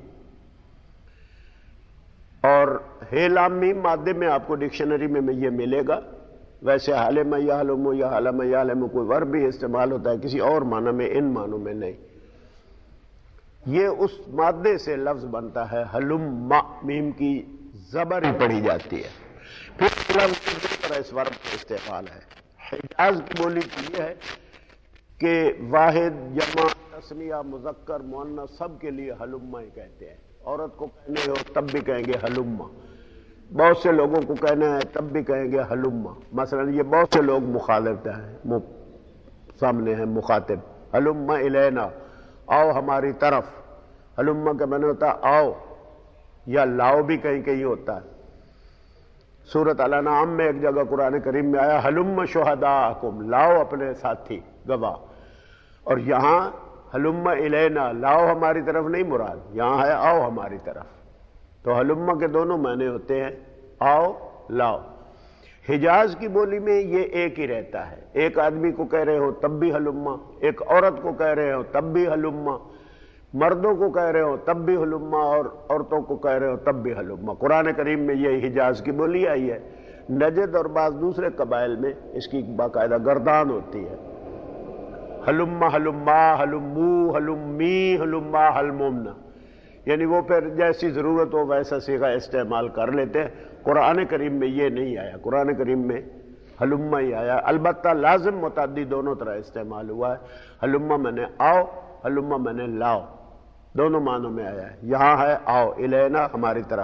اور ہے لام میم مادے میں آپ کو ڈکشنری میں یہ ملے گا. ویسے حالم یعلم یا حلم یعلم کوئی ورب بھی استعمال ہوتا ہے کسی اور معنی میں، ان معنوں میں نہیں. یہ اس مادے سے لفظ بنتا ہے ہلم، میم کی زبر ہی پڑھی جاتی ہے. پھر لفظ اس ورب کا استعمال ہے. حجاز کی بولی کی یہ ہے کہ واحد جمع تسنیہ مذکر مؤنث سب کے لیے ہلما ہی کہتے ہیں. عورت کو کہنے ہو تب بھی کہیں گے ہلما، بہت سے لوگوں کو کہنا ہے تب بھی کہیں گے ہلما. مثلا یہ بہت سے لوگ مخالف ہیں، سامنے ہیں مخاطب. ہلما الینا، آؤ ہماری طرف. ہلما کا معنی ہوتا ہے آؤ، یا لاؤ بھی کہیں کہیں ہوتا ہے. سورۃ الانعام میں ایک جگہ قرآن کریم میں آیا ہلم شہداءکم، لاؤ اپنے ساتھی گواہ. اور یہاں ہلم الینا، لاؤ ہماری طرف نہیں مراد، یہاں ہے آؤ ہماری طرف. تو ہلما کے دونوں معنی ہوتے ہیں آؤ لاؤ. حجاز کی بولی میں یہ ایک ہی رہتا ہے، ایک آدمی کو کہہ رہے ہو تب بھی ہلما، ایک عورت کو کہہ رہے ہو تب بھی ہلما، مردوں کو کہہ رہے ہو تب بھی ہلما، اور عورتوں کو کہہ رہے ہو تب بھی ہلما. قرآن کریم میں یہ حجاز کی بولی آئی ہے. نجد اور بعض دوسرے قبائل میں اس کی باقاعدہ گردان ہوتی ہے. ہلما ہلما ہلمو ہلمی ہلما ہلمومنا، یعنی وہ پھر جیسی ضرورت ہو ویسا صیغہ استعمال کر لیتے ہیں. قرآن کریم میں یہ نہیں آیا، قرآن کریم میں ہلما ہی آیا. البتہ لازم متعدی دونوں طرح استعمال ہوا ہے. ہلما میں نے آؤ، ہلما میں نے لاؤ، دونوں معنوں میں آیا ہے. یہاں ہے آؤ الینا، ہماری طرف.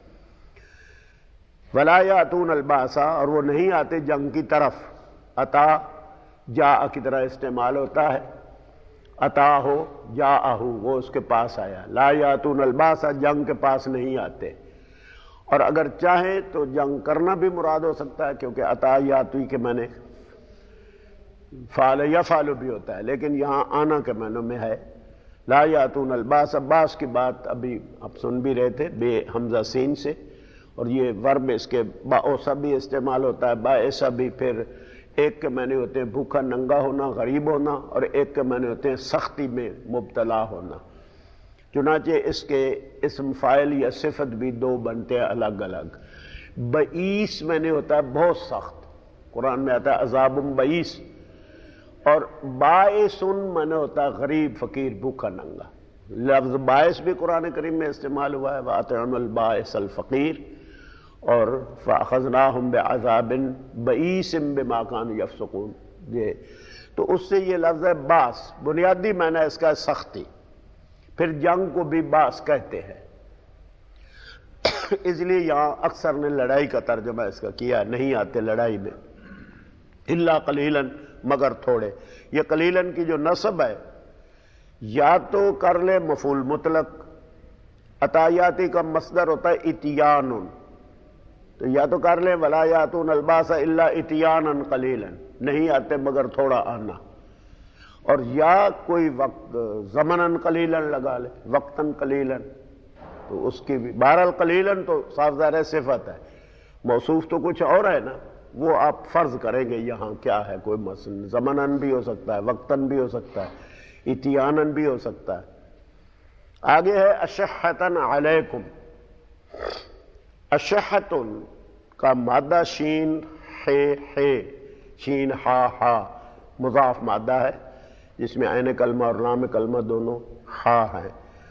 ولا یاتون الباسا، اور وہ نہیں آتے جنگ کی طرف. اتا جا کی طرح استعمال ہوتا ہے، اتا ہو جا ہو، وہ اس کے پاس آیا. لا یاتون الباسا، جنگ کے پاس نہیں آتے. اور اگر چاہیں تو جنگ کرنا بھی مراد ہو سکتا ہے، کیونکہ اتا یاتوی کے معنی فعل یا فعل بھی ہوتا ہے، لیکن یہاں آنا کے معنوں میں ہے. لا یاتون الباس، باس کی بات ابھی آپ سن بھی رہے تھے بے حمزہ سین سے، اور یہ ورب اس کے باعثا بھی استعمال ہوتا ہے، باعثا بھی. پھر ایک کے معنی ہوتے ہیں بھوکا ننگا ہونا، غریب ہونا، اور ایک کے معنی ہوتے ہیں سختی میں مبتلا ہونا. چنانچہ اس کے اسم فاعل یا صفت بھی دو بنتے ہیں الگ الگ. بئیس معنی ہوتا ہے بہت سخت، قرآن میں آتا ہے عذاب بئیس. اور باعثن معنی ہوتا ہے غریب فقیر بھوکا ننگا. لفظ باعث بھی قرآن کریم میں استعمال ہوا ہے، وَأَطْعِمُ الْبَائِسَ الْفَقِيرَ، اور فَأَخَذْنَاهُمْ بِعَذَابٍ بَئِيسٍ بِمَا كَانُوا يَفْسُقُونَ. یہ تو اس سے یہ لفظ ہے باس، بنیادی معنی اس کا ہے سختی. پھر جنگ کو بھی باس کہتے ہیں، اس لیے یہاں اکثر نے لڑائی کا ترجمہ اس کا کیا. نہیں آتے لڑائی میں، الا قلیلاً، مگر تھوڑے. یہ قلیلاً کی جو نصب ہے یا تو کر لے مفعول مطلق. عطایاتی کا مصدر ہوتا ہے اتیان، تو یا تو کر لیں ولا یاتون الباس الا اتیانا قلیلا، نہیں آتے مگر تھوڑا آنا. اور یا کوئی وقت زمناً قلیلا لگا لے، وقتاً قلیلا، تو اس کی بھی بہرحال قلیلا تو صاف ظاہر ہے صفت ہے، موصوف تو کچھ اور ہے نا، وہ آپ فرض کریں گے یہاں کیا ہے. کوئی مثلا زمناً بھی ہو سکتا ہے، وقتاً بھی ہو سکتا ہے، اتیاناً بھی ہو سکتا ہے. آگے ہے اشحتن علیکم. اشحتن کا مادہ شین ہے ہے، شین ہا ہا مضاف مادہ ہے جس میں عین کلمہ اور لام کلمہ دونوں ہا ہے.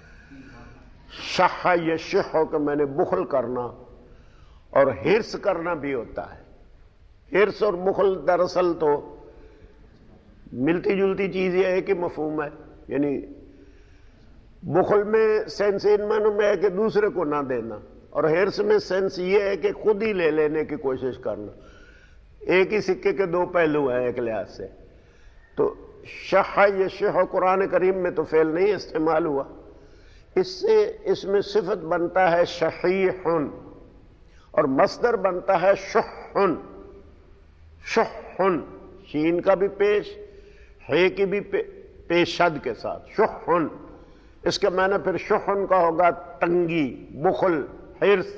شح یشح کہ میں نے بخل کرنا، اور ہرس کرنا بھی ہوتا ہے. ہرس اور بخل دراصل تو ملتی جلتی چیز یہ ہے کہ مفہوم ہے، یعنی بخل میں سینس ان معنوں میں ہے کہ دوسرے کو نہ دینا، اور ہرس میں سینس یہ ہے کہ خود ہی لے لینے کی کوشش کرنا. ایک ہی سکے کے دو پہلو ہیں ایک لحاظ سے. تو شح یشح قرآن کریم میں تو فعل نہیں استعمال ہوا، اس سے اس میں صفت بنتا ہے شحیحن، اور مصدر بنتا ہے شحن. شحن شین کا بھی پیش، ہے کی بھی پیش شد کے ساتھ شحن. اس کے معنی پھر شحن کا ہوگا تنگی، بخل، حرص.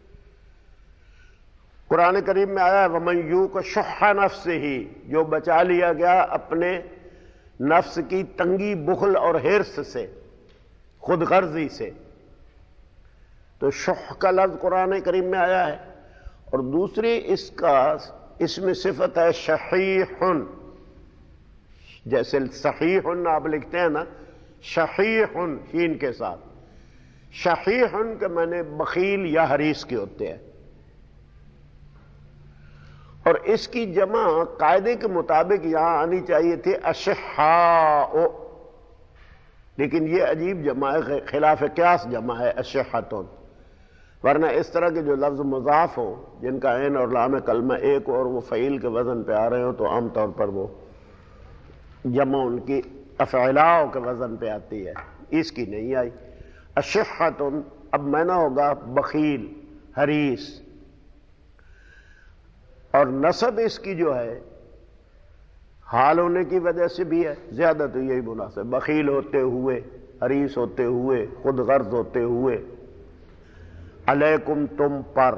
قرآن کریم میں آیا ہے وَمَن یُوقَ شُحَّ نَفْسِهِ، جو بچا لیا گیا اپنے نفس کی تنگی، بخل اور حرص سے، خود غرضی سے. تو شح کا لفظ قرآن کریم میں آیا ہے. اور دوسری اس کا اس میں صفت ہے شحیحن، جیسے صحیحن آپ لکھتے ہیں نا، شحیحن شین کے ساتھ. شحیحن کے معنی بخیل یا حریص کے ہوتے ہیں. اور اس کی جمع قاعدے کے مطابق یہاں آنی چاہیے تھی اشحاء، لیکن یہ عجیب جمع ہے، خلاف قیاس جمع ہے اشحتن، ورنہ اس طرح کے جو لفظ مضاف ہو جن کا عین اور لام کلمہ ایک اور وہ فعیل کے وزن پہ آ رہے ہو تو عام طور پر وہ جمع ان کی افعلاء کے وزن پہ آتی ہے، اس کی نہیں آئی۔ اشحتن اب معنی ہوگا بخیل، حریص، اور نسب اس کی جو ہے حال ہونے کی وجہ سے بھی ہے، زیادہ تو یہی مناسب، بخیل ہوتے ہوئے، حریص ہوتے ہوئے، خود غرض ہوتے ہوئے۔ علیکم تم پر،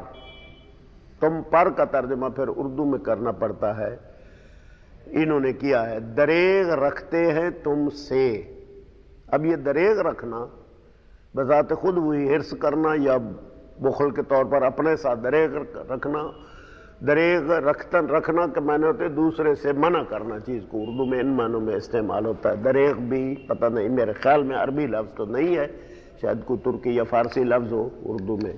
تم پر کا ترجمہ پھر اردو میں کرنا پڑتا ہے، انہوں نے کیا ہے دریغ رکھتے ہیں تم سے۔ اب یہ دریغ رکھنا بذات خود وہی حرص کرنا یا بخل کے طور پر اپنے ساتھ دریغ رکھنا، دریغ رکھتا رکھنا کے معنی ہوتے دوسرے سے منع کرنا چیز کو، اردو میں ان معنوں میں استعمال ہوتا ہے۔ دریغ بھی پتہ نہیں، میرے خیال میں عربی لفظ تو نہیں ہے، شاید کوئی ترکی یا فارسی لفظ ہو اردو میں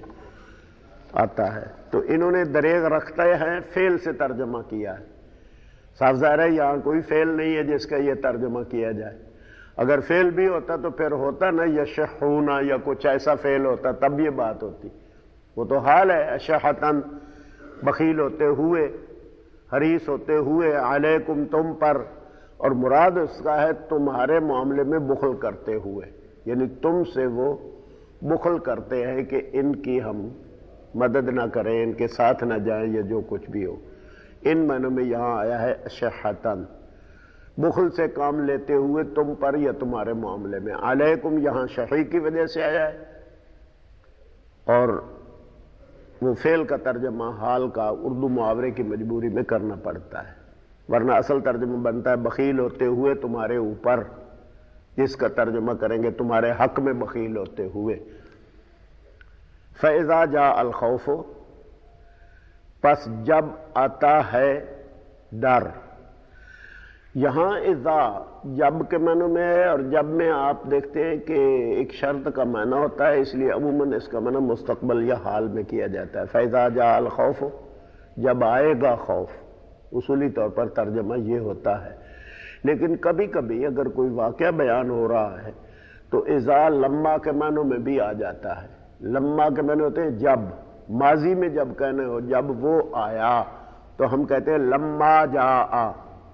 آتا ہے۔ تو انہوں نے دریغ رکھتے ہیں فعل سے ترجمہ کیا ہے، صاف ظاہر ہے یہاں کوئی فعل نہیں ہے جس کا یہ ترجمہ کیا جائے، اگر فعل بھی ہوتا تو پھر ہوتا نا یشحونا یا کچھ ایسا فعل ہوتا تب یہ بات ہوتی، وہ تو حال ہے اشحتن، بخیل ہوتے ہوئے، حریص ہوتے ہوئے، علیکم تم پر، اور مراد اس کا ہے تمہارے معاملے میں بخل کرتے ہوئے، یعنی تم سے وہ بخل کرتے ہیں کہ ان کی ہم مدد نہ کریں، ان کے ساتھ نہ جائیں یا جو کچھ بھی ہو، ان معنوں میں یہاں آیا ہے اشحتن، بخل سے کام لیتے ہوئے تم پر یا تمہارے معاملے میں۔ علیکم یہاں شحیح کی وجہ سے آیا ہے، اور وہ فعل کا ترجمہ حال کا اردو محاورے کی مجبوری میں کرنا پڑتا ہے، ورنہ اصل ترجمہ بنتا ہے بخیل ہوتے ہوئے تمہارے اوپر، جس کا ترجمہ کریں گے تمہارے حق میں بخیل ہوتے ہوئے۔ فَإِذَا جَاءَ الْخَوْفُ پس جب آتا ہے ڈر، یہاں اذا جب کے معنوں میں ہے، اور جب میں آپ دیکھتے ہیں کہ ایک شرط کا معنی ہوتا ہے، اس لیے عموماً اس کا معنی مستقبل یا حال میں کیا جاتا ہے۔ فَإِذَا جَاءَ الْخَوْفُ جب آئے گا خوف، اصولی طور پر ترجمہ یہ ہوتا ہے، لیکن کبھی کبھی اگر کوئی واقعہ بیان ہو رہا ہے تو اذا لما کے معنوں میں بھی آ جاتا ہے۔ لما کے معنی ہوتے ہیں جب، ماضی میں جب کہنے ہو جب وہ آیا تو ہم کہتے ہیں لما جاء،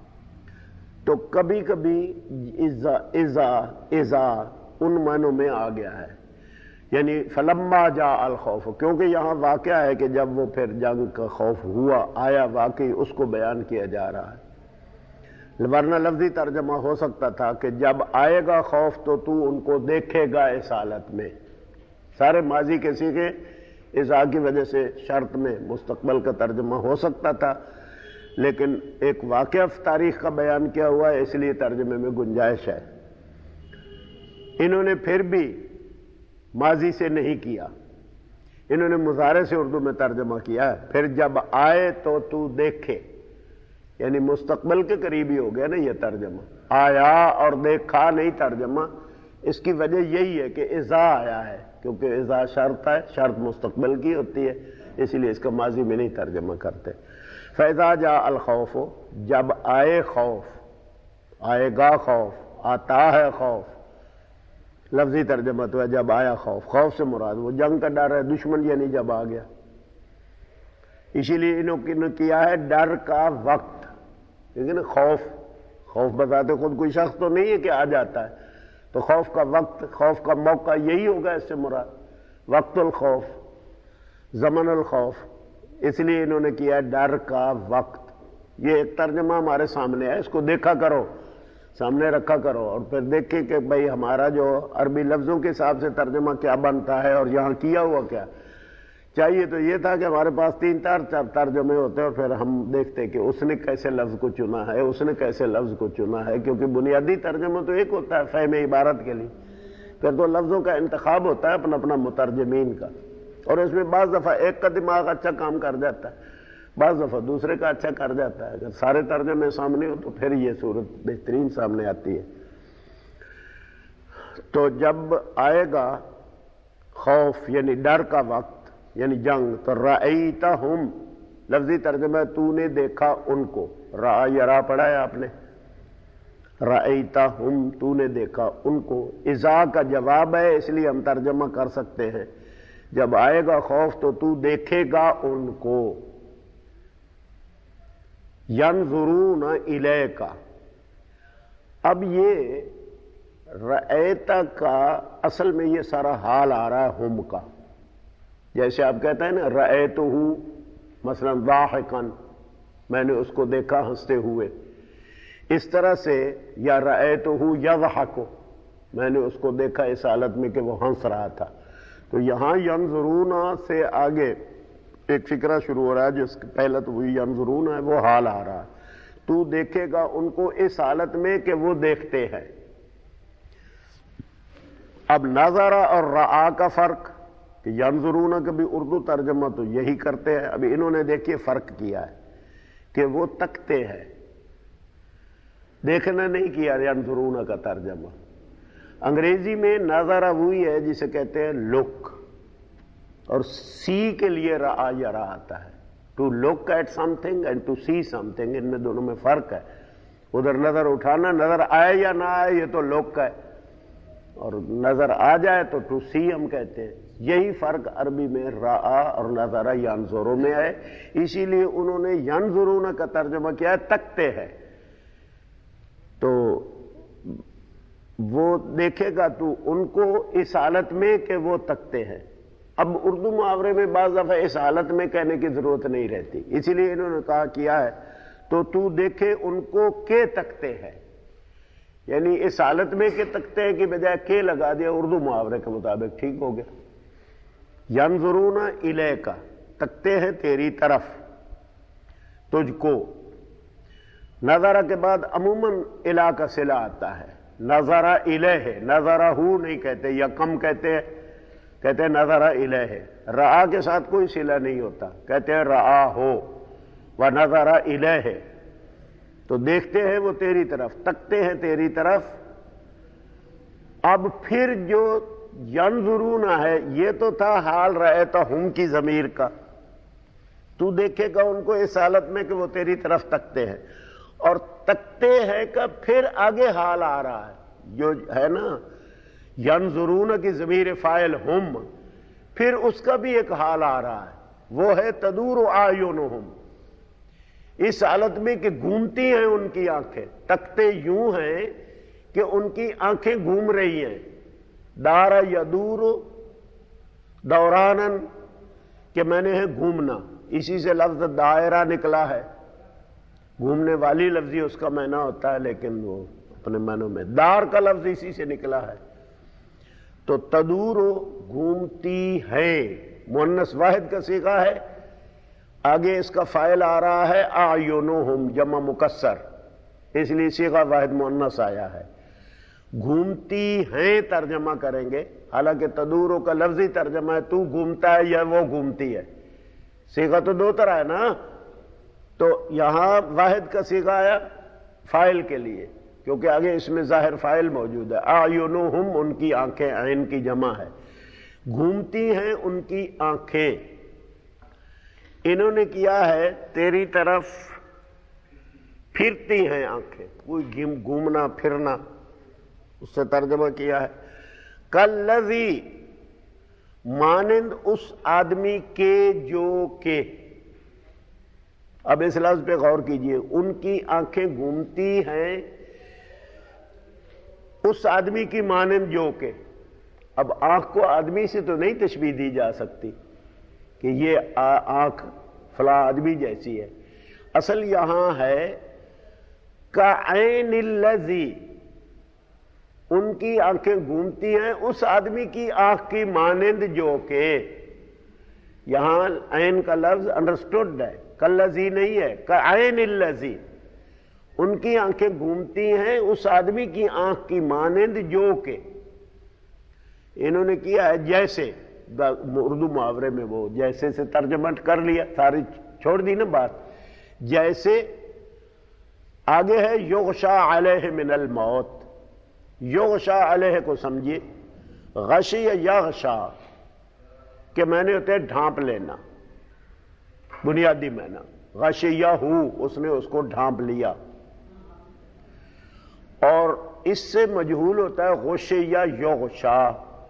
تو کبھی کبھی اذا اذا اذا ان معنوں میں آ گیا ہے، یعنی فلما جاء الخوف، کیونکہ یہاں واقعہ ہے کہ جب وہ پھر جنگ کا خوف ہوا، آیا واقعی، اس کو بیان کیا جا رہا ہے، ورنہ لفظی ترجمہ ہو سکتا تھا کہ جب آئے گا خوف تو تو ان کو دیکھے گا اس حالت میں، سارے ماضی کے سیغے اذا کی وجہ سے شرط میں مستقبل کا ترجمہ ہو سکتا تھا، لیکن ایک واقعہ تاریخ کا بیان کیا ہوا ہے، اس لیے ترجمے میں گنجائش ہے۔ انہوں نے پھر بھی ماضی سے نہیں کیا، انہوں نے مضارع سے اردو میں ترجمہ کیا ہے، پھر جب آئے تو تو دیکھے، یعنی مستقبل کے قریبی ہو گیا نا یہ ترجمہ، آیا اور دیکھا نہیں ترجمہ، اس کی وجہ یہی ہے کہ اذا آیا ہے، کیونکہ اذا شرط ہے، شرط مستقبل کی ہوتی ہے، اسی لیے اس کا ماضی میں نہیں ترجمہ کرتے۔ فَإِذَا جَاءَ الْخَوْفُ جب آئے خوف، آئے گا خوف، آتا ہے خوف، لفظی ترجمہ تو ہے جب آیا خوف، خوف سے مراد وہ جنگ کا ڈر ہے، دشمن یعنی جب آ گیا، اسی لیے انہوں نے کیا ہے ڈر کا وقت، لیکن خوف خوف بذات خود کوئی شخص تو نہیں ہے کہ آ جاتا ہے، تو خوف کا وقت، خوف کا موقع یہی ہوگا اس سے مراد، وقت الخوف، زمن الخوف، اس لیے انہوں نے کیا ڈر کا وقت۔ یہ ایک ترجمہ ہمارے سامنے ہے، اس کو دیکھا کرو، سامنے رکھا کرو، اور پھر دیکھیں کہ بھئی ہمارا جو عربی لفظوں کے حساب سے ترجمہ کیا بنتا ہے اور یہاں کیا ہوا کیا۔ چاہیے تو یہ تھا کہ ہمارے پاس تین چار ترجمے ہوتے اور پھر ہم دیکھتے کہ اس نے کیسے لفظ کو چنا ہے، اس نے کیسے لفظ کو چنا ہے، کیونکہ بنیادی ترجمہ تو ایک ہوتا ہے فہم عبارت کے لیے، پھر تو لفظوں کا انتخاب ہوتا ہے اپنا اپنا مترجمین کا، اور اس میں بعض دفعہ ایک کا دماغ اچھا کام کر جاتا ہے، بعض دفعہ دوسرے کا اچھا کر جاتا ہے، اگر سارے ترجمے سامنے ہو تو پھر یہ صورت بہترین سامنے آتی ہے۔ تو جب آئے گا خوف یعنی ڈر کا وقت یعنی جنگ، تو رأیتہم لفظی ترجمہ تو نے دیکھا ان کو، رأ یا را پڑھا ہے آپ نے، رأیتہم تو نے دیکھا ان کو، اذا کا جواب ہے اس لیے ہم ترجمہ کر سکتے ہیں جب آئے گا خوف تو تو دیکھے گا ان کو. ینظرون الیک، اب یہ رأیتا کا اصل میں یہ سارا حال آ رہا ہے ہم کا. جیسے آپ کہتے ہیں نا رأیتہ مثلا ضاحکا، میں نے اس کو دیکھا ہنستے ہوئے، اس طرح سے یا رأیتہ یضحک، میں نے اس کو دیکھا اس حالت میں کہ وہ ہنس رہا تھا. تو یہاں ینظرون سے آگے ایک فکرہ شروع ہو رہا ہے، جس پہلے تو وہی ینظرون ہے، وہ حال آ رہا ہے. تو دیکھے گا ان کو اس حالت میں کہ وہ دیکھتے ہیں. اب نظر اور رعا کا فرق، کہ ینظرون کا بھی اردو ترجمہ تو یہی کرتے ہیں. اب انہوں نے دیکھیے فرق کیا ہے کہ وہ تکتے ہیں، دیکھنا نہیں کیا ینظرون کا ترجمہ. انگریزی میں نظر وہی ہے جسے کہتے ہیں لک، اور سی کے لیے رعا یرا آتا ہے. To look at something and to see something, ان میں دونوں میں فرق ہے. ادھر نظر اٹھانا، نظر آئے یا نہ آئے یہ تو لک ہے، اور نظر آ جائے تو ٹو سی ہم کہتے ہیں. یہی فرق عربی میں رعا اور نظر ینظروں میں ہے. اسی لیے انہوں نے ینظرون کا ترجمہ کیا ہے تکتے ہیں. تو وہ دیکھے گا تو ان کو اس حالت میں کہ وہ تکتے ہیں. اب اردو محاورے میں بعض دفعہ اس حالت میں کہنے کی ضرورت نہیں رہتی، اسی لیے انہوں نے کہا کیا ہے تو تو دیکھے ان کو کہ تکتے ہیں، یعنی اس حالت میں کہ تکتے ہیں کی بجائے کہ لگا دیا اردو محاورے کے مطابق ٹھیک ہو گیا. ینظرون الیک، تکتے ہیں تیری طرف، تجھ کو. نظرہ کے بعد عموماً الی کا صلہ آتا ہے. نظرہ الیہ، نظرہ ہو نہیں کہتے، یا کم کہتے ہیں، کہتے ہیں نظرہ الیہ. رعا کے ساتھ کوئی صلہ نہیں ہوتا، کہتے ہیں رعا ہو و نظرہ الیہ. تو دیکھتے ہیں وہ تیری طرف، تکتے ہیں تیری طرف. اب پھر جو ینظرون ہے یہ تو تھا حال رأیتہم کی ضمیر کا. تو دیکھے گا ان کو اس حالت میں کہ وہ تیری طرف تکتے ہیں، اور تکتے ہیں کا پھر آگے حال آ رہا ہے جو ہے نا ینظرون کی ضمیر فاعل ہم، پھر اس کا بھی ایک حال آ رہا ہے، وہ ہے تدور اعینہم. اس حالت میں کہ گھومتی ہیں ان کی آنکھیں. تکتے یوں ہیں کہ ان کی آنکھیں گھوم رہی ہیں. دار یدور دورانن، کہ میں نے ہے گھومنا، اسی سے لفظ دائرہ نکلا ہے. گھومنے والی لفظی اس کا معنی ہوتا ہے، لیکن وہ اپنے معنوں میں دار کا لفظ اسی سے نکلا ہے. تو تدور گھومتی ہے، مؤنث واحد کا صیغہ ہے. آگے اس کا فاعل آ رہا ہے اعینہم جمع مکسر، اس لیے صیغہ واحد مؤنث آیا ہے. گھومتی ہیں ترجمہ کریں گے، حالانکہ تدورو کا لفظی ترجمہ ہے تو گھومتا ہے یا وہ گھومتی ہے. صیغہ تو دو طرح ہے نا. تو یہاں واحد کا صیغہ آیا فاعل کے لیے، کیونکہ آگے اس میں ظاہر فاعل موجود ہے. اعینہم ان کی آنکھیں، عین کی جمع ہے. گھومتی ہیں ان کی آنکھیں. انہوں نے کیا ہے تیری طرف پھرتی ہیں آنکھیں، کوئی گھومنا پھرنا، اس سے ترجمہ کیا ہے کالذی، مانند اس آدمی کے جو کہ. اب اس لفظ پہ غور کیجئے، ان کی آنکھیں گھومتی ہیں اس آدمی کی مانند جو کہ. اب آنکھ کو آدمی سے تو نہیں تشبیہ دی جا سکتی کہ یہ آنکھ فلاں آدمی جیسی ہے. اصل یہاں ہے کعین الذی، ان کی آنکھیں گھومتی ہیں اس آدمی کی آنکھ کی مانند جو کہ. یہاں عین کا لفظ انڈرسٹوڈ ہے، کالذی نہیں ہے، کعین الذی. ان کی آنکھیں گھومتی ہیں اس آدمی کی آنکھ کی مانند جو کہ. انہوں نے کیا ہے جیسے، اردو محاورے میں وہ جیسے سے ترجمہ کر لیا، ساری چھوڑ دی نا بات. جیسے آگے ہے یغشا علیہ من الموت. یغشا علیہ کو سمجھیے، غشی یغشا کہ میں نے ہوتے ڈھانپ لینا، بنیادی معنی. غشیہ ہو، اس نے اس کو ڈھانپ لیا. اور اس سے مجہول ہوتا ہے غشیہ یغشا،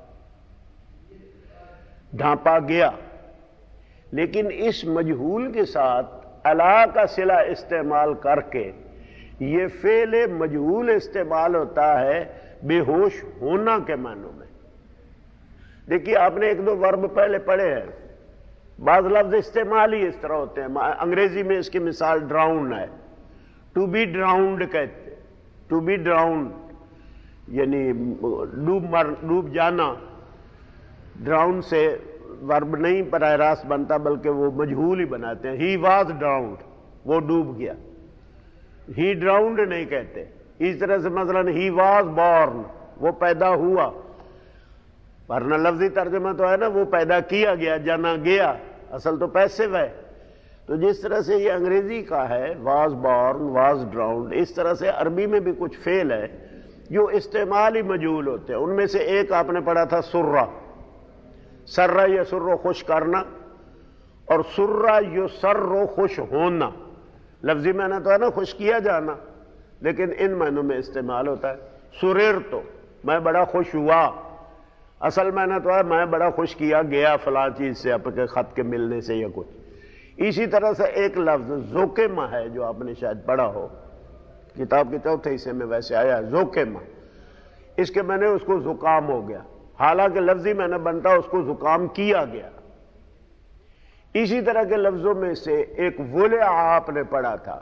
ڈھانپا گیا. لیکن اس مجہول کے ساتھ الا کا صلہ استعمال کر کے یہ فعل مجہول استعمال ہوتا ہے بے ہوش ہونا کے معنوں میں. دیکھیے آپ نے ایک دو ورب پہلے پڑھے ہیں، بعض لفظ استعمال ہی اس طرح ہوتے ہیں. انگریزی میں اس کی مثال ڈراؤن ہے، ٹو بی ڈراؤنڈ کہتے، ٹو بی ڈراؤنڈ یعنی ڈوب مر ڈوب جانا. ڈراؤن سے ورب نہیں براہ راست بنتا بلکہ وہ مجہول ہی بناتے ہیں. ہی واز ڈراؤنڈ، وہ ڈوب گیا. ہی ڈراؤنڈ نہیں کہتے. اس طرح سے مثلا ہی واز بورن، وہ پیدا ہوا، ورنہ لفظی ترجمہ تو ہے نا وہ پیدا کیا گیا، جنا گیا، اصل تو پیسو ہے. تو جس طرح سے یہ انگریزی کا ہے واز بورن، واز ڈراؤنڈ، اس طرح سے عربی میں بھی کچھ فعل ہے جو استعمال ہی مجہول ہوتے ہیں. ان میں سے ایک آپ نے پڑھا تھا سرہ، سرہ یسر خوش کرنا، اور سرہ یسر خوش ہونا. لفظی معنی تو ہے نا خوش کیا جانا، لیکن ان معنوں میں استعمال ہوتا ہے. سررت تو میں بڑا خوش ہوا، اصل معنی تو ہے میں بڑا خوش کیا گیا فلاں چیز سے، آپ کے خط کے ملنے سے یا کچھ. اسی طرح سے ایک لفظ زوکمہ ہے جو آپ نے شاید پڑھا ہو، کتاب کے چوتھے حصے میں ویسے آیا زوکمہ. اس کے معنی اس کو زکام ہو گیا، حالانکہ لفظی معنی بنتا اس کو زکام کیا گیا. اسی طرح کے لفظوں میں سے ایک ولع آپ نے پڑھا تھا،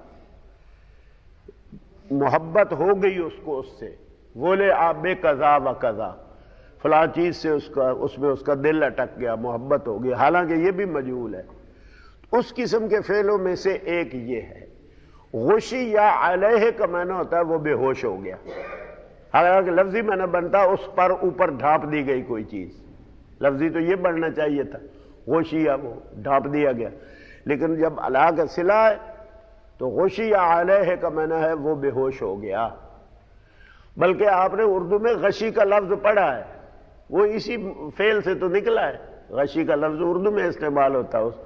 محبت ہو گئی اس کو اس سے، ولع بے قضا و قضا، فلاں چیز سے اس کا اس میں اس کا دل اٹک گیا، محبت ہو گئی، حالانکہ یہ بھی مجہول ہے. اس قسم کے فعلوں میں سے ایک یہ ہے. غشی یا علیہ کا معنی ہوتا ہے وہ بے ہوش ہو گیا، حالانکہ لفظی معنی بنتا اس پر اوپر ڈھانپ دی گئی کوئی چیز. لفظی تو یہ بننا چاہیے تھا غشیہ، وہ ڈھانپ دیا گیا. لیکن جب الا کا صلہ ہے تو غشی یا علیہ کا معنی ہے وہ بے ہوش ہو گیا. بلکہ آپ نے اردو میں غشی کا لفظ پڑھا ہے، وہ اسی فعل سے تو نکلا ہے. غشی کا لفظ اردو میں استعمال ہوتا ہے.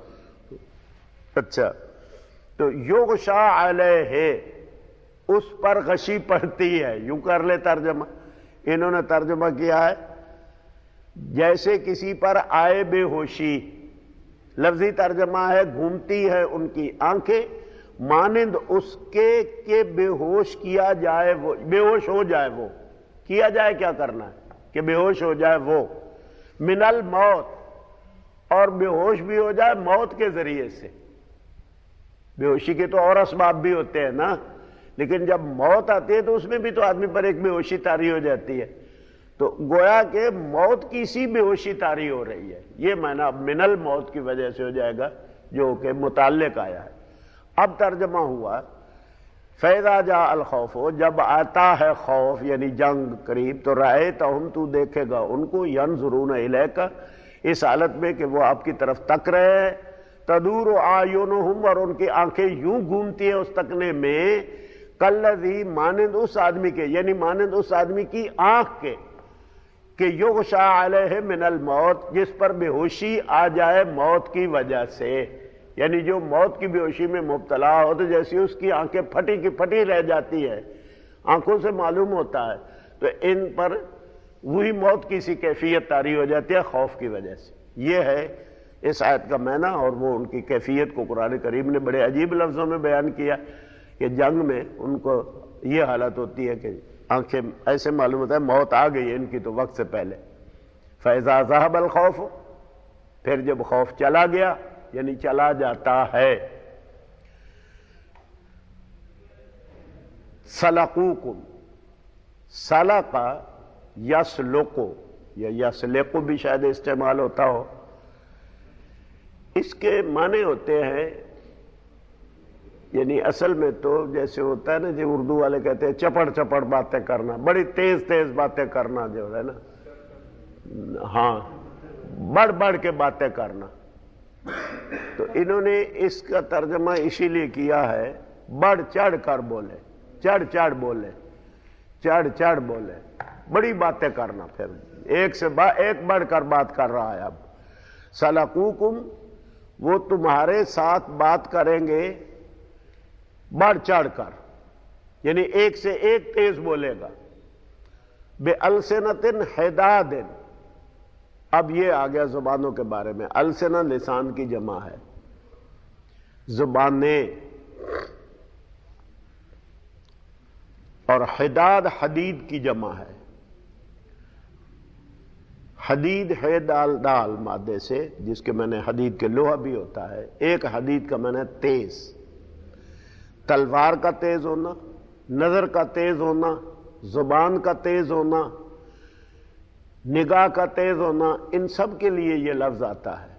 اچھا، تو یغشا علیہ، اس پر غشی پڑتی ہے، یوں کر لے ترجمہ. انہوں نے ترجمہ کیا ہے جیسے کسی پر آئے بے ہوشی. لفظی ترجمہ ہے گھومتی ہے ان کی آنکھیں مانند اس کے کہ بے ہوش کیا جائے، وہ بے ہوش ہو جائے. وہ کیا جائے کیا کرنا ہے کہ بے ہوش ہو جائے وہ، من الموت، اور بے ہوش بھی ہو جائے موت کے ذریعے سے. بے ہوشی کے تو اور اسباب بھی ہوتے ہیں نا، لیکن جب موت آتی ہے تو اس میں بھی تو آدمی پر ایک بے ہوشی طاری ہو جاتی ہے. تو گویا کہ موت کی سی بے ہوشی طاری ہو رہی ہے. یہ معنی اب من الموت کی وجہ سے ہو جائے گا جو کہ متعلق آیا ہے. اب ترجمہ ہوا فَإِذَا جَاءَ الْخَوْفُ، جب آتا ہے خوف یعنی جنگ قریب، تو رَأَيْتَهُمْ، تو دیکھے گا ان کو، يَنْظُرُونَ إِلَيْكَ، اس حالت میں کہ وہ آپ کی طرف تک رہے ہیں، تَدُورُ أَعْيُنُهُمْ، اور ان کی آنکھیں یوں گھومتی ہیں اس تکنے میں، کالذی، مانند اس آدمی کے، یعنی مانند اس آدمی کی آنکھ کے، کہ یغشا علیہ من الموت، جس پر بے ہوشی آ جائے موت کی وجہ سے. یعنی جو موت کی بے ہوشی میں مبتلا ہو تو جیسی اس کی آنکھیں پھٹی کی پھٹی رہ جاتی ہے، آنکھوں سے معلوم ہوتا ہے، تو ان پر وہی موت کی سی کیفیت طاری ہو جاتی ہے خوف کی وجہ سے. یہ ہے اس آیت کا معنی، اور وہ ان کی کیفیت کو قرآن کریم نے بڑے عجیب لفظوں میں بیان کیا کہ جنگ میں ان کو یہ حالت ہوتی ہے کہ آنکھیں ایسے معلوم ہوتا ہے موت آ گئی ہے ان کی تو وقت سے پہلے. فَإِذَا ذَهَبَ الْخَوْفُ، پھر جب خوف چلا گیا یعنی چلا جاتا ہے. سَلَقُوكُمْ، سَلَقَ یسلقو یا یسلقو بھی شاید استعمال ہوتا ہو. اس کے معنی ہوتے ہیں یعنی اصل میں تو جیسے ہوتا ہے نا جو اردو والے کہتے ہیں چپڑ چپڑ باتیں کرنا، بڑی تیز تیز باتیں کرنا جو ہے نا، ہاں بڑھ بڑھ کے باتیں کرنا. تو انہوں نے اس کا ترجمہ اسی لیے کیا ہے بڑھ چڑھ کر بولے، چڑھ چڑھ بولے، چڑھ چڑھ بولے، بڑی باتیں کرنا، پھر ایک سے با ایک بڑھ کر بات کر رہا ہے. اب سلقوکم، وہ تمہارے ساتھ بات کریں گے بڑھ چڑھ کر، یعنی ایک سے ایک تیز بولے گا. بے السنتن حدادن. اب یہ آ گیا زبانوں کے بارے میں. السنہ لسان کی جمع ہے، زبانیں، اور حداد حدید کی جمع ہے. حدید ہے دال دال مادے سے، جس کے معنی حدید کے لوہا بھی ہوتا ہے. ایک حدید کا معنی تیز، تلوار کا تیز ہونا، نظر کا تیز ہونا، زبان کا تیز ہونا، نگاہ کا تیز ہونا، ان سب کے لیے یہ لفظ آتا ہے.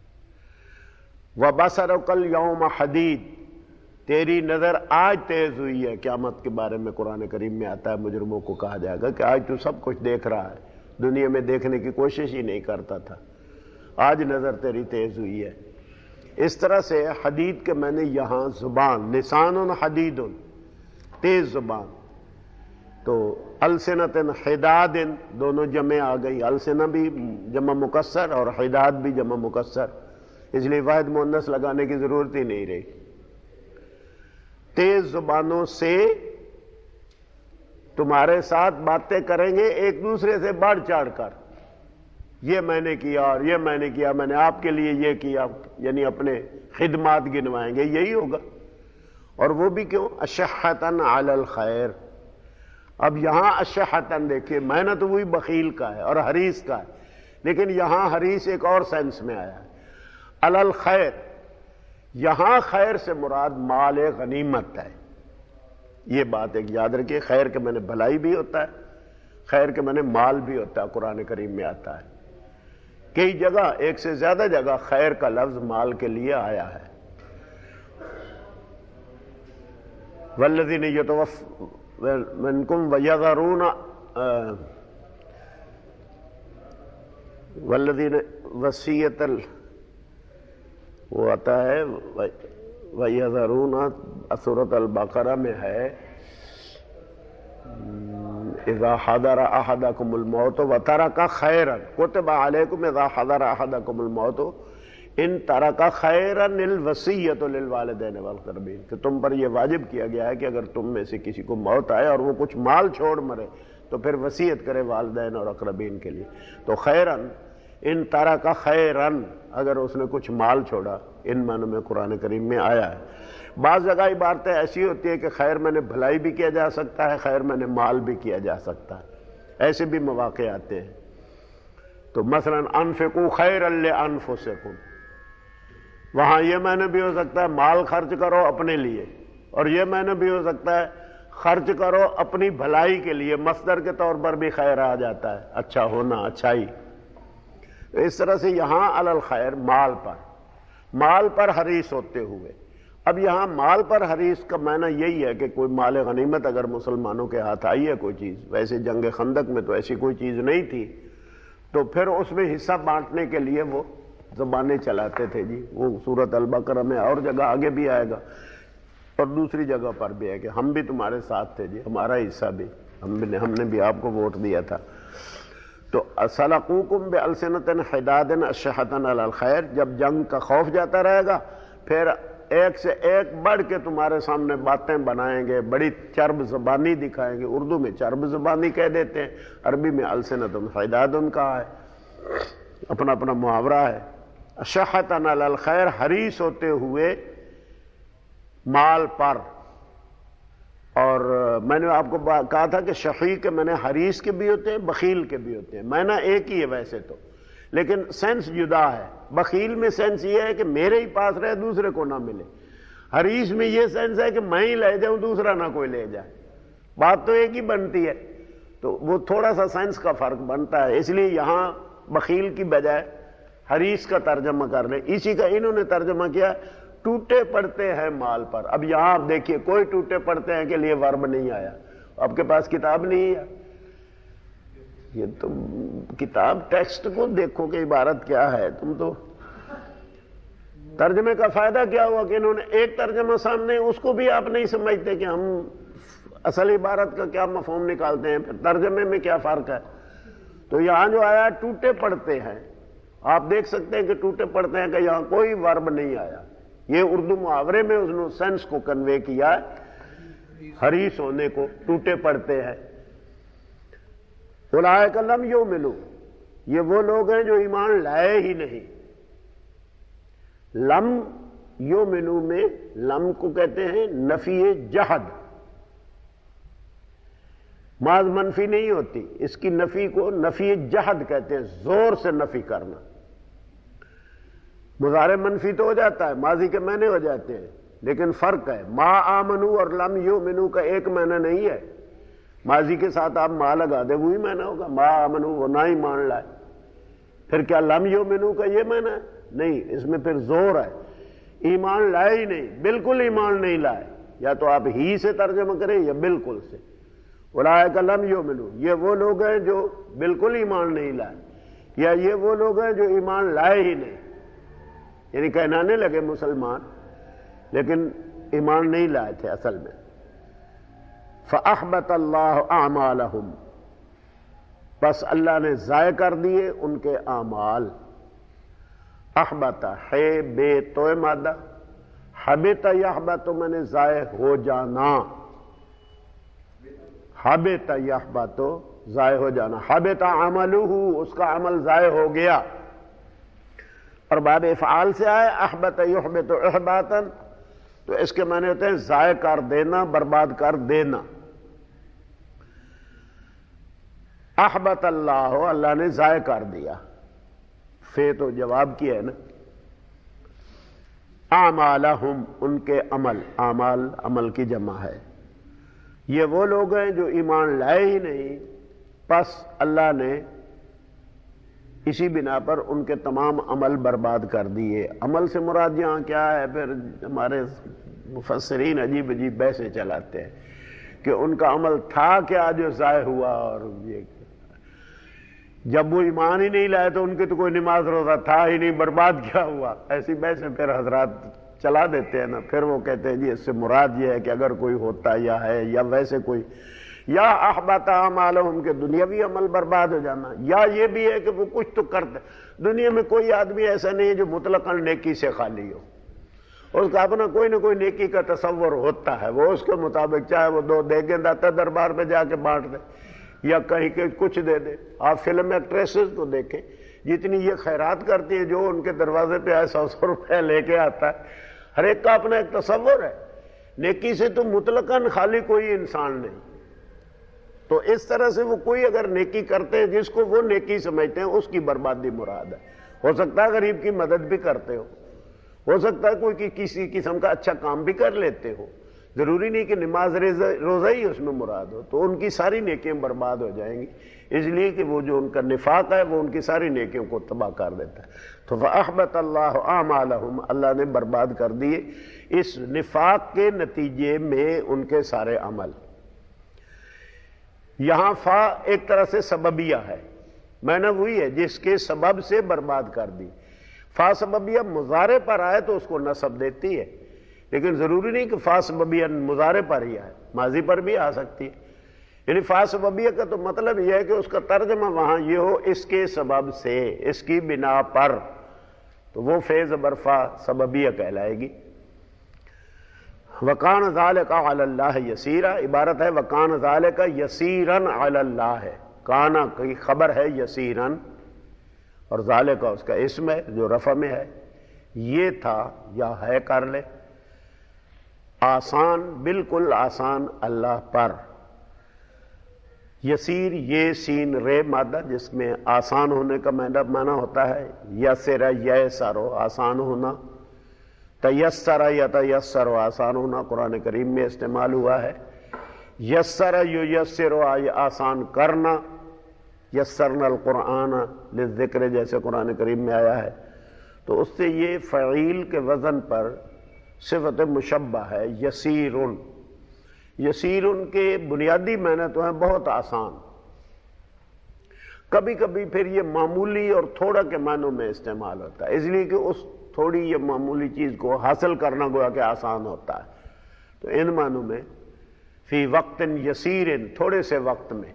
وَبَصَرُكَ الْيَوْمَ حَدِيدٌ. تیری نظر آج تیز ہوئی ہے. قیامت کے بارے میں قرآن کریم میں آتا ہے، مجرموں کو کہا جائے گا کہ آج تو سب کچھ دیکھ رہا ہے، دنیا میں دیکھنے کی کوشش ہی نہیں کرتا تھا، آج نظر تیری تیز ہوئی ہے. اس طرح سے حدید کے میں نے یہاں زبان، لسان حدید، تیز زبان. تو السنتن حداد دونوں جمع آ گئی. السنہ بھی جمع مکسر اور حداد بھی جمع مکسر، اس لیے واحد مؤنث لگانے کی ضرورت ہی نہیں رہی. تیز زبانوں سے تمہارے ساتھ باتیں کریں گے ایک دوسرے سے بڑھ چڑھ کر. یہ میں نے کیا اور یہ میں نے کیا، میں نے آپ کے لیے یہ کیا، یعنی اپنے خدمات گنوائیں گے. یہی ہوگا. اور وہ بھی کیوں؟ اشحتن علی الخیر. اب یہاں اشحتن دیکھیے، میں نے تو وہی بخیل کا ہے اور حریص کا ہے، لیکن یہاں حریص ایک اور سینس میں آیا ہے. علی الخیر، یہاں خیر سے مراد مال غنیمت ہے. یہ بات ایک یاد رکھیے. خیر کے معنی بھلائی بھی ہوتا ہے، خیر کے معنی مال بھی ہوتا ہے. قرآن کریم میں آتا ہے کئی جگہ، ایک سے زیادہ جگہ خیر کا لفظ مال کے لیے آیا ہے. والذین یتوفون منکم ویذرون والذین وصیۃ ال وہ آتا ہے وَيَذَرُونَ. سورۃ البقرہ میں ہے اذا حضر احدکم الموت وترک خیرا کتب علیکم اذا حضر احدکم الموت ان ترک خیرا الوصیۃ للوالدین والاقربین، کہ تم پر یہ واجب کیا گیا ہے کہ اگر تم میں سے کسی کو موت آئے اور وہ کچھ مال چھوڑ مرے تو پھر وصیت کرے والدین اور اقربین کے لیے. تو خیرن، ان ترک خیرن، اگر اس نے کچھ مال چھوڑا، ان معنوں میں قرآن کریم میں آیا ہے. بعض جگہ عبارتیں ایسی ہوتی ہے کہ خیر میں نے بھلائی بھی کیا جا سکتا ہے، خیر میں نے مال بھی کیا جا سکتا ہے. ایسے بھی مواقع آتے ہیں. تو مثلا انفقوا خیرا لانفسکم، وہاں یہ معنی بھی ہو سکتا ہے مال خرچ کرو اپنے لیے، اور یہ معنی بھی ہو سکتا ہے خرچ کرو اپنی بھلائی کے لیے. مصدر کے طور پر بھی خیر آ جاتا ہے، اچھا ہونا، اچھائی. اس طرح سے یہاں علی الخیر، مال پر، مال پر حریص ہوتے ہوئے. اب یہاں مال پر حریص کا معنی یہی ہے کہ کوئی مال غنیمت اگر مسلمانوں کے ہاتھ آئی ہے کوئی چیز، ویسے جنگ خندق میں تو ایسی کوئی چیز نہیں تھی، تو پھر اس میں حصہ بانٹنے کے لیے وہ زبانیں چلاتے تھے. جی وہ سورۃ البقرہ میں اور جگہ آگے بھی آئے گا اور دوسری جگہ پر بھی ہے کہ ہم بھی تمہارے ساتھ تھے جی، ہمارا حصہ بھی، ہم بھی ہم نے بھی آپ کو ووٹ دیا تھا. تو سلقوکم بالسنۃ حداد اشحۃ علی الخیر، جب جنگ کا خوف جاتا رہے گا پھر ایک سے ایک بڑھ کے تمہارے سامنے باتیں بنائیں گے، بڑی چرب زبانی دکھائیں گے. اردو میں چرب زبانی کہہ دیتے ہیں، عربی میں السنۃ حداد کہا ہے، اپنا اپنا محاورہ ہے. اشحۃ علی الخیر، حریص ہوتے ہوئے مال پر. اور میں نے آپ کو کہا تھا کہ شقی کے میں نے حریص کے بھی ہوتے ہیں، بخیل کے بھی ہوتے ہیں. معنی ایک ہی ہے ویسے تو، لیکن سینس جدا ہے. بخیل میں سینس یہ ہے کہ میرے ہی پاس رہے، دوسرے کو نہ ملے. حریص میں یہ سینس ہے کہ میں ہی لے جاؤں، دوسرا نہ کوئی لے جائے. بات تو ایک ہی بنتی ہے، تو وہ تھوڑا سا سینس کا فرق بنتا ہے. اس لیے یہاں بخیل کی بجائے حریص کا ترجمہ کر لیں. اسی کا انہوں نے ترجمہ کیا ٹوٹے پڑتے ہیں مال پر. اب یہاں آپ دیکھیے کوئی ٹوٹے پڑتے ہیں کے لیے ورب نہیں آیا. آپ کے پاس کتاب نہیں ہے، یہ تو کتاب ٹیکسٹ کو دیکھو کہ عبارت کیا ہے. تم تو ترجمے کا فائدہ کیا ہوا کہ انہوں نے ایک ترجمہ سامنے، اس کو بھی آپ نہیں سمجھتے کہ ہم اصل عبارت کا کیا مفہوم نکالتے ہیں، پھر ترجمے میں کیا فرق ہے. تو یہاں جو آیا ٹوٹے پڑتے ہیں، آپ دیکھ سکتے ہیں کہ ٹوٹے پڑتے ہیں کہ یہاں کوئی ورب نہیں آیا. یہ اردو محاورے میں اس نے سینس کو کنوے کیا ہے حریص ہونے کو ٹوٹے پڑتے ہیں۔ اولئک لم یؤمنوا، یہ وہ لوگ ہیں جو ایمان لائے ہی نہیں۔ لم یؤمنوا میں لم کو کہتے ہیں نفی جحد، ماض منفی نہیں ہوتی، اس کی نفی کو نفی جحد کہتے ہیں، زور سے نفی کرنا۔ مضارع منفی تو ہو جاتا ہے، ماضی کے معنی ہو جاتے ہیں، لیکن فرق ہے، ما آمنو اور لم یؤمنو کا ایک معنی نہیں ہے۔ ماضی کے ساتھ آپ ما لگا دے وہی معنی ہوگا، ما آمنو وہ نہ ہی مان لائے۔ پھر کیا لم یؤمنو کا یہ معنی ہے؟ نہیں، اس میں پھر زور ہے، ایمان لائے ہی نہیں، بالکل ایمان نہیں لائے، یا تو آپ ہی سے ترجمہ کریں یا بالکل سے۔ اولئک لم یؤمنوا، یہ وہ لوگ ہیں جو بالکل ایمان نہیں لائے، یا یہ وہ لوگ ہیں جو ایمان لائے ہی نہیں، یعنی کہنانے لگے مسلمان لیکن ایمان نہیں لائے تھے اصل میں۔ فَأَحْبَطَ اللَّهُ أَعْمَالَهُمْ، بس اللہ نے ضائع کر دیے ان کے اعمال۔ احبط ہے بے تو مادہ، حبط یحبط میں نے ضائع ہو جانا، حبط یحبط ضائع ہو جانا، حبط عملہ اس کا عمل ضائع ہو گیا، اور باب افعال سے آئے احبط یحبط احباطا، تو اس کے معنی ہوتے ہیں ضائع کر دینا، برباد کر دینا۔ احبط اللہ، اللہ نے ضائع کر دیا، فے تو جواب کیا ہے نا۔ اعمالہم ان کے عمل، اعمال عمل کی جمع ہے، یہ وہ لوگ ہیں جو ایمان لائے ہی نہیں، پس اللہ نے اسی بنا پر ان کے تمام عمل برباد کر دیے۔ عمل سے مراد یہاں کیا ہے؟ پھر ہمارے مفسرین عجیب عجیب بحثیں چلاتے ہیں کہ ان کا عمل تھا کیا جو ضائع ہوا، اور یہ جب وہ ایمان ہی نہیں لائے تو ان کی تو کوئی نماز روزہ تھا ہی نہیں، برباد کیا ہوا؟ ایسی بحثیں پھر حضرات چلا دیتے ہیں نا، پھر وہ کہتے ہیں جی اس سے مراد یہ ہے کہ اگر کوئی ہوتا یا ہے، یا ویسے کوئی، یا احبط اعمالہم کے دنیاوی عمل برباد ہو جانا، یا یہ بھی ہے کہ وہ کچھ تو کرتے۔ دنیا میں کوئی آدمی ایسا نہیں ہے جو مطلقاً نیکی سے خالی ہو، اس کا اپنا کوئی نہ کوئی نیکی کا تصور ہوتا ہے، وہ اس کے مطابق چاہے وہ دو دیگیں داتا دربار پہ جا کے بانٹ دے یا کہیں کہ کچھ دے دے۔ آپ فلم ایکٹریسز کو دیکھیں، جتنی یہ خیرات کرتی ہیں، جو ان کے دروازے پہ آئے سو سو روپے لے کے آتا ہے، ہر ایک کا اپنا ایک تصور ہے، نیکی سے تو مطلقاً خالی کوئی انسان نہیں۔ تو اس طرح سے وہ کوئی اگر نیکی کرتے ہیں جس کو وہ نیکی سمجھتے ہیں، اس کی بربادی مراد ہے۔ ہو سکتا ہے غریب کی مدد بھی کرتے ہو، ہو سکتا ہے کوئی کسی قسم کا اچھا کام بھی کر لیتے ہو، ضروری نہیں کہ نماز روزہ ہی اس میں مراد ہو، تو ان کی ساری نیکیاں برباد ہو جائیں گی، اس لیے کہ وہ جو ان کا نفاق ہے وہ ان کی ساری نیکیوں کو تباہ کر دیتا ہے۔ تو فَأَحْبَطَ اللَّهُ أَعْمَالَهُمْ، اللہ نے برباد کر دیے اس نفاق کے نتیجے میں ان کے سارے عمل۔ یہاں فا ایک طرح سے سببیہ ہے، معنی وہی ہے جس کے سبب سے برباد کر دی۔ فا سببیہ مضارع پر آئے تو اس کو نصب دیتی ہے، لیکن ضروری نہیں کہ فا سببیہ مضارع پر ہی آئے، ماضی پر بھی آ سکتی ہے۔ یعنی فا سببیہ کا تو مطلب یہ ہے کہ اس کا ترجمہ وہاں یہ ہو اس کے سبب سے، اس کی بنا پر، تو وہ فے زبر فا سببیہ کہلائے گی۔ وَقَانَ ذَلِكَ عَلَى اللَّهِ يَسِيرًا، عبارت ہے وَقَانَ ذَلِكَ يَسِيرًا عَلَى اللَّهِ، کانا کی خبر ہے یسیرًا، اور ذالک اس کا اسم ہے جو رفع میں ہے، یہ تھا یا ہے کر لے، آسان، بالکل آسان اللہ پر۔ یسیر یہ سین رے مادہ جس میں آسان ہونے کا معنی ہوتا ہے، یسر یسر آسان ہونا، تیسر یتیسر آسان ہونا قرآن کریم میں استعمال ہوا ہے۔ یسر یسر آسان کرنا، یسرنا القرآن للذکر جیسے قرآن کریم میں آیا ہے، تو اس سے یہ فعیل کے وزن پر صفت مشبہ ہے، یسیرن۔ یسیرن کے بنیادی معنی تو ہیں بہت آسان، کبھی کبھی پھر یہ معمولی اور تھوڑا کے معنوں میں استعمال ہوتا ہے، اس لیے کہ اس تھوڑی یا معمولی چیز کو حاصل کرنا گویا کہ آسان ہوتا ہے، تو ان معنوں میں فی وقت یسیر، تھوڑے سے وقت میں،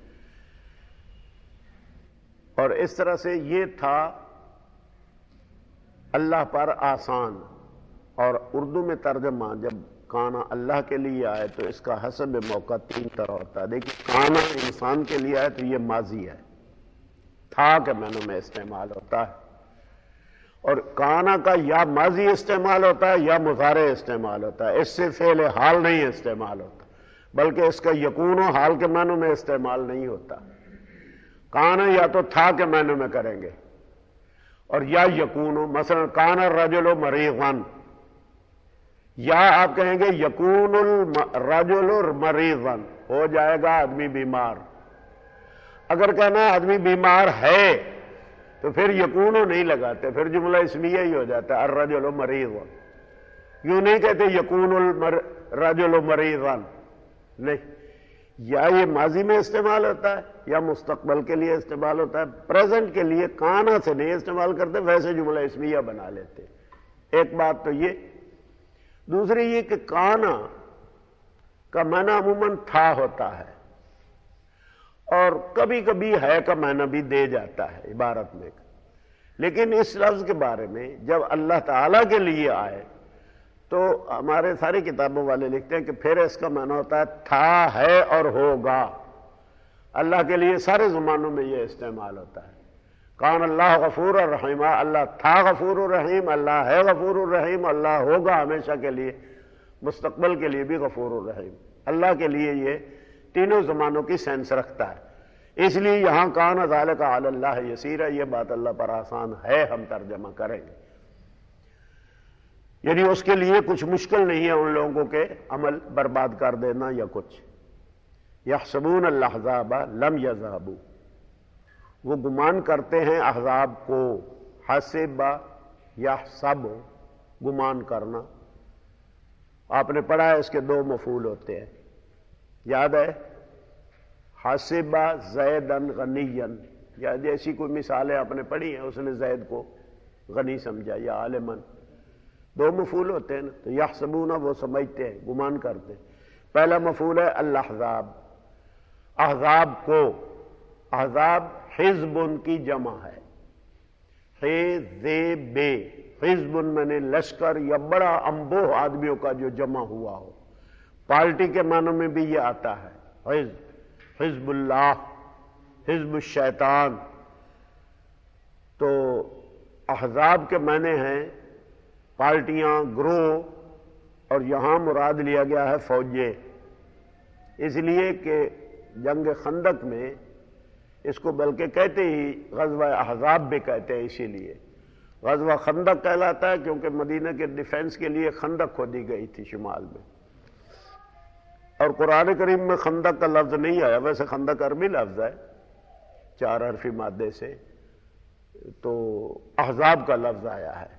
اور اس طرح سے یہ تھا اللہ پر آسان۔ اور اردو میں ترجمہ جب کانا اللہ کے لیے آئے تو اس کا حسب موقع تین طرح ہوتا ہے. دیکھیے کانا انسان کے لیے آئے تو یہ ماضی ہے، تھا کے معنوں میں استعمال ہوتا ہے، اور کانا کا یا ماضی استعمال ہوتا ہے یا مضارع استعمال ہوتا ہے. اس سے فعل حال نہیں استعمال ہوتا، بلکہ اس کا یکون و حال کے معنوں میں استعمال نہیں ہوتا. کانا یا تو تھا کے معنوں میں کریں گے اور یا یکون، مثلا کان الرجل مریضا، یا آپ کہیں گے یکون الرجل مریضا، ہو جائے گا آدمی بیمار. اگر کہنا آدمی بیمار ہے تو پھر یکونو نہیں لگاتے، پھر جملہ اسمیہ ہی ہو جاتا ہے الرجل مریضا. یوں نہیں کہتے یکون الرجل مریضا، نہیں، یا یہ ماضی میں استعمال ہوتا ہے یا مستقبل کے لیے استعمال ہوتا ہے. پریزنٹ کے لیے کانا سے نہیں استعمال کرتے، ویسے جملہ اسمیہ بنا لیتے. ایک بات تو یہ. دوسری یہ کہ کانا کا معنی عموماً تھا ہوتا ہے اور کبھی کبھی ہے کا معنی بھی دے جاتا ہے عبارت میں. لیکن اس لفظ کے بارے میں جب اللہ تعالیٰ کے لیے آئے تو ہمارے ساری کتابوں والے لکھتے ہیں کہ پھر اس کا معنی ہوتا ہے تھا، ہے اور ہوگا. اللہ کے لیے سارے زمانوں میں یہ استعمال ہوتا ہے. کان اللہ غفور الرحیم، اللہ تھا غفور الرحیم، اللہ ہے غفور الرحیم، اللہ ہوگا ہمیشہ کے لیے، مستقبل کے لیے بھی غفور الرحیم. اللہ کے لیے یہ تینوں زمانوں کی سینس رکھتا ہے. اس لیے یہاں کان ذالک علی اللہ یسیر، یہ بات اللہ پر آسان ہے، ہم ترجمہ کریں گے. یعنی اس کے لیے کچھ مشکل نہیں ہے ان لوگوں کے عمل برباد کر دینا یا کچھ. یحسبون الاحزاب لم یذهبوا، وہ گمان کرتے ہیں احزاب کو. حسب یحسب، گمان کرنا. آپ نے پڑھا ہے اس کے دو مفعول ہوتے ہیں، یاد ہے؟ حسب زیدا غنیا، یا جیسی کوئی مثالیں آپ نے پڑھی ہیں، اس نے زید کو غنی سمجھا یا عالمن. دو مفعول ہوتے ہیں نا، تو یحسبون وہ سمجھتے ہیں، گمان کرتے ہیں. پہلا مفعول ہے الاحزاب، احزاب کو. احزاب حزب ان کی جمع ہے، حزب، حزب میں نے لشکر یا بڑا انبوہ آدمیوں کا جو جمع ہوا ہو. پارٹی کے معنوں میں بھی یہ آتا ہے، حزب، حزب اللہ، حزب الشیطان. تو احزاب کے معنی ہیں پارٹیاں، گروہ، اور یہاں مراد لیا گیا ہے فوجیں. اس لیے کہ جنگ خندق میں اس کو بلکہ کہتے ہی غزوہ احزاب بھی کہتے ہیں. اسی لیے غزوہ خندق کہلاتا ہے کیونکہ مدینہ کے ڈیفنس کے لیے خندق کھودی گئی تھی شمال میں. اور قرآن کریم میں خندق کا لفظ نہیں آیا، ویسے خندق عربی لفظ ہے چار حرفی مادے سے، تو احزاب کا لفظ آیا ہے.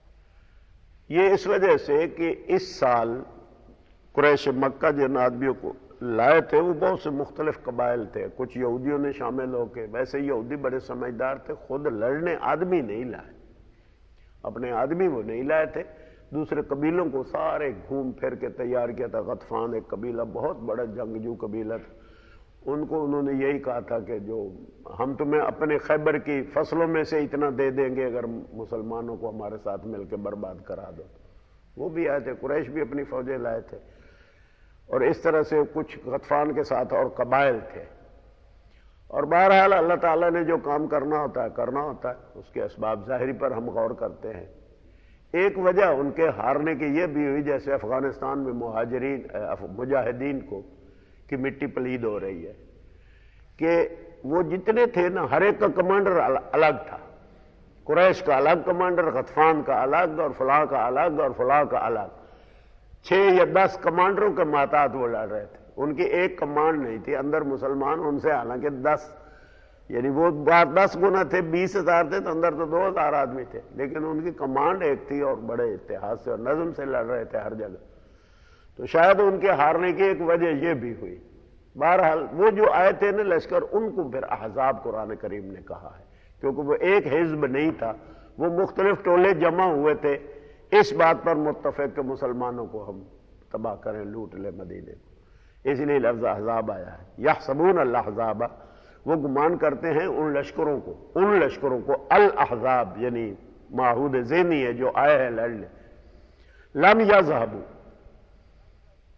یہ اس وجہ سے کہ اس سال قریش مکہ جن آدمیوں کو لائے تھے وہ بہت سے مختلف قبائل تھے. کچھ یہودیوں نے شامل ہو کے، ویسے یہودی بڑے سمجھدار تھے، خود لڑنے آدمی نہیں لائے، اپنے آدمی وہ نہیں لائے تھے، دوسرے قبیلوں کو سارے گھوم پھر کے تیار کیا تھا. غطفان ایک قبیلہ بہت بڑا جنگجو قبیلہ تھا، ان کو انہوں نے یہی کہا تھا کہ جو ہم تمہیں اپنے خیبر کی فصلوں میں سے اتنا دے دیں گے اگر مسلمانوں کو ہمارے ساتھ مل کے برباد کرا دو. وہ بھی آئے تھے، قریش بھی اپنی فوجیں لائے تھے، اور اس طرح سے کچھ غطفان کے ساتھ اور قبائل تھے. اور بہرحال اللہ تعالیٰ نے جو کام کرنا ہوتا ہے کرنا ہوتا ہے، اس کے اسباب ظاہری پر ہم غور کرتے ہیں. ایک وجہ ان کے ہارنے کی یہ بھی ہوئی، جیسے افغانستان میں مہاجرین مجاہدین کو کی مٹی پلید ہو رہی ہے، کہ وہ جتنے تھے نا ہر ایک کا کمانڈر الگ تھا. قریش کا الگ کمانڈر، غطفان کا الگ، اور فلاں کا الگ، اور فلاں کا الگ. چھ یا دس کمانڈروں کے ماتحت وہ لڑ رہے تھے، ان کی ایک کمانڈ نہیں تھی. اندر مسلمان ان سے حالانکہ دس، یعنی وہ دس گنا تھے، بیس ہزار تھے تو اندر تو دو ہزار آدمی تھے، لیکن ان کی کمانڈ ایک تھی اور بڑے اتحاد سے اور نظم سے لڑ رہے تھے ہر جگہ. تو شاید ان کے ہارنے کی ایک وجہ یہ بھی ہوئی. بہرحال وہ جو آئے تھے نا لشکر، ان کو پھر احزاب قرآن کریم نے کہا ہے، کیونکہ وہ ایک حزب نہیں تھا، وہ مختلف ٹولے جمع ہوئے تھے اس بات پر متفق کہ مسلمانوں کو ہم تباہ کریں، لوٹ لیں مدینے کو. اس لیے لفظ احزاب آیا ہے. یحسبون الاحزاب، وہ گمان کرتے ہیں ان لشکروں کو، ان لشکروں کو الاحزاب یعنی معہود ذہنی ہے جو آئے ہیں لڑنے. لم یذهبوا،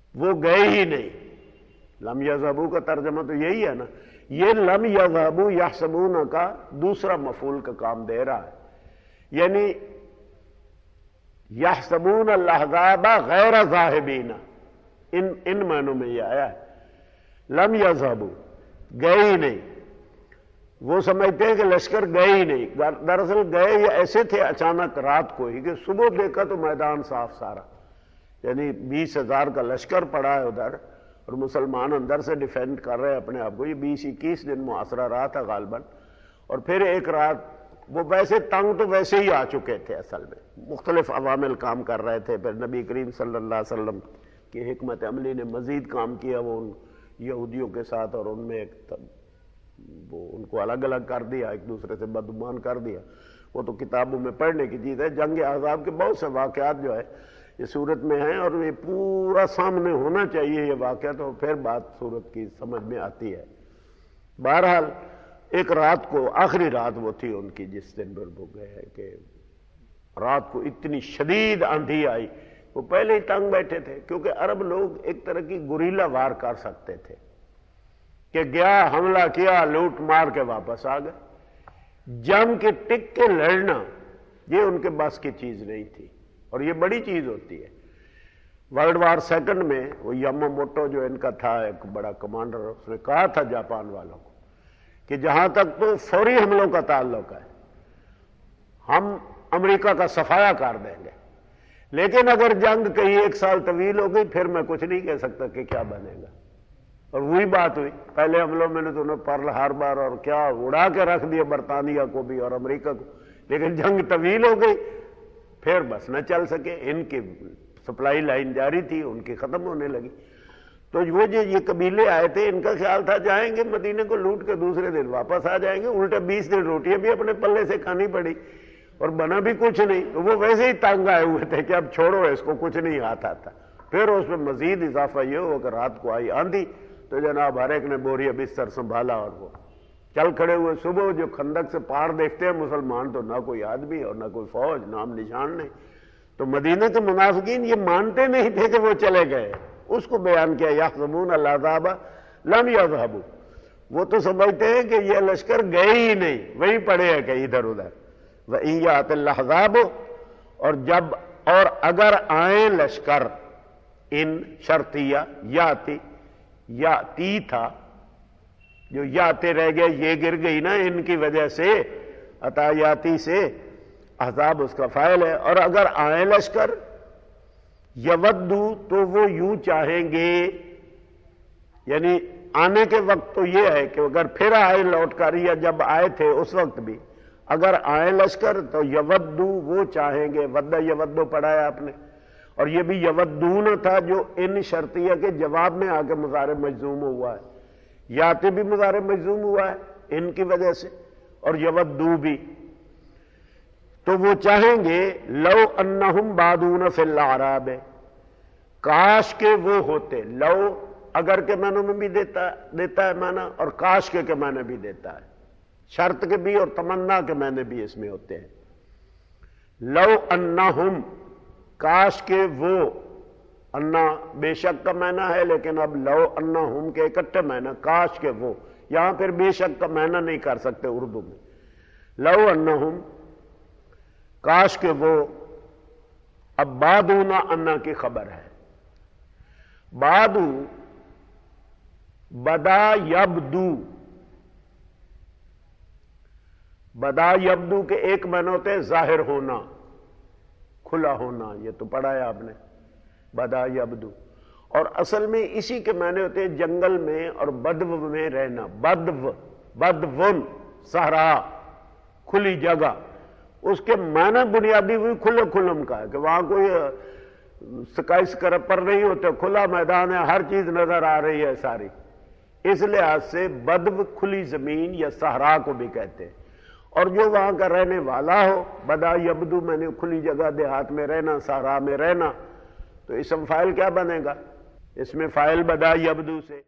وہ گئے ہی نہیں. لم یذہبو کا ترجمہ تو یہی ہے نا. یہ لم یذہبو یحسبون کا دوسرا مفعول کا کام دے رہا ہے. یعنی یحسبون الاحزاب غیر ذاہبین، ان ان معنوں میں یہ آیا ہے. لم یذہبو گئے ہی نہیں، وہ سمجھتے ہیں کہ لشکر گئے ہی نہیں. دراصل گئے یہ ایسے تھے اچانک رات کو ہی کہ صبح دیکھا تو میدان صاف سارا، یعنی بیس ہزار کا لشکر پڑا ہے ادھر اور مسلمان اندر سے ڈیفینڈ کر رہے ہیں اپنے آپ کو. یہ بیس اکیس دن محاصرہ رہا تھا غالباً. اور پھر ایک رات وہ ویسے تنگ تو ویسے ہی آ چکے تھے، اصل میں مختلف عوامل کام کر رہے تھے. پھر نبی کریم صلی اللہ علیہ وسلم کی حکمت عملی نے مزید کام کیا وہ ان یہودیوں کے ساتھ، اور ان میں ایک وہ ان کو الگ الگ کر دیا، ایک دوسرے سے بدگمان کر دیا. وہ تو کتابوں میں پڑھنے کی چیز ہے. جنگ احزاب کے بہت سے واقعات جو ہے یہ صورت میں ہیں، اور یہ پورا سامنے ہونا چاہیے یہ واقعہ، تو پھر بات صورت کی سمجھ میں آتی ہے. بہرحال ایک رات کو، آخری رات وہ تھی ان کی جس دن وہ گئے ہیں، کہ رات کو اتنی شدید آندھی آئی. وہ پہلے ہی تنگ بیٹھے تھے کیونکہ عرب لوگ ایک طرح کی گوریلا وار کر سکتے تھے کہ گیا حملہ کیا لوٹ مار کے واپس آ گئے. جم کے ٹک کے لڑنا یہ ان کے بس کی چیز نہیں تھی، اور یہ بڑی چیز ہوتی ہے. ورلڈ وار سیکنڈ میں وہ یاماموٹو جو ان کا تھا ایک بڑا کمانڈر، اس نے کہا تھا جاپان والوں کو کہ جہاں تک تو فوری حملوں کا تعلق ہے ہم امریکہ کا صفایا کر دیں گے، لیکن اگر جنگ کہیں ایک سال طویل ہو گئی پھر میں کچھ نہیں کہہ سکتا کہ کیا بنے گا. اور وہی بات ہوئی. پہلے حملوں میں نے تو انہیں پرل ہاربر اور کیا اڑا کے رکھ دیا، برطانیہ کو بھی اور امریکہ کو، لیکن جنگ طویل ہو گئی پھر بس نہ چل سکے. ان کی سپلائی لائن جاری تھی، ان کی ختم ہونے لگی. تو وہ جو یہ قبیلے آئے تھے ان کا خیال تھا جائیں گے مدینے کو لوٹ کے دوسرے دن واپس آ جائیں گے. الٹے بیس دن روٹیاں بھی اپنے پلے سے کھانی پڑی اور بنا بھی کچھ نہیں. تو وہ ویسے ہی تنگ آئے ہوئے تھے کہ اب چھوڑو اس کو، کچھ نہیں آتا تھا. پھر اس میں مزید اضافہ یہ ہوا کہ رات کو آئی آندھی تو جناب ہر ایک نے بوریا بستر سنبھالا اور وہ چل کھڑے ہوئے. صبح جو خندق سے پار دیکھتے ہیں مسلمان تو نہ کوئی آدمی اور نہ کوئی فوج، نام نشان نہیں. تو مدینہ کے منافقین یہ مانتے نہیں تھے کہ وہ چلے گئے. اس کو بیان کیا یحسبون الاحزاب لم یذہبوا. وہ تو سمجھتے ہیں کہ یہ لشکر گئے ہی نہیں، وہی پڑے ہیں کہیں ادھر ادھر. وَإِن يَأْتِ الْأَحْزَابُ، اور جب اور اگر آئیں لشکر، ان شرطیہ یاتی یاتی تھا، جو یاتے رہ گئے یہ گر گئی نا ان کی وجہ سے، عطا یاتی سے احزاب اس کا فاعل ہے. اور اگر آئیں لشکر یودو تو وہ یوں چاہیں گے، یعنی آنے کے وقت تو یہ ہے کہ اگر پھر آئے لوٹ کر یا جب آئے تھے اس وقت بھی اگر آئیں لشکر تو یودو وہ چاہیں گے. ودہ یودو پڑھا ہے آپ نے، اور یہ بھی یودون تھا جو ان شرطیہ کے جواب میں آ کے مضارع مجزوم ہوا ہے. یاتے بھی مضارع مجزوم ہوا ہے ان کی وجہ سے، اور یودو بھی. تو وہ چاہیں گے لو انہم بادون فی الاعراب، کاش کے وہ ہوتے. لو اگر کے معنوں میں بھی دیتا دیتا ہے معنی، اور کاش کے کے معنی بھی دیتا ہے. شرط کے بھی اور تمنا کے معنی بھی اس میں ہوتے ہیں. لو انہم، کاش کے وہ، انا بے شک کا معنی ہے لیکن اب لو انہم کے اکٹھے معنی، کاش کے وہ. یہاں پھر بے شک کا معنی نہیں کر سکتے اردو میں. لو انہم، کاش کے وہ. اب بادونا انا کی خبر ہے. بادو بدا یبدو، بدا یبدو کے ایک معنی ہوتے ہیں ظاہر ہونا، کھلا ہونا. یہ تو پڑھا ہے آپ نے، بدا یبدو. اور اصل میں اسی کے معنی ہوتے ہیں جنگل میں اور بدو میں رہنا. بدو بدون صحرا، کھلی جگہ. اس کے معنی بنیادی ہوئی کھلے کھلم کا ہے کہ وہاں کوئی سکائی اسکرپر نہیں ہوتے، کھلا میدان ہے، ہر چیز نظر آ رہی ہے ساری. اس لحاظ سے بدو کھلی زمین یا صحرا کو بھی کہتے ہیں. اور جو وہاں کا رہنے والا ہو، بدا یبدو میں نے کھلی جگہ دیہات میں رہنا، صحرا میں رہنا. تو اسم فاعل کیا بنے گا؟ اس میں فاعل بدا یبدو سے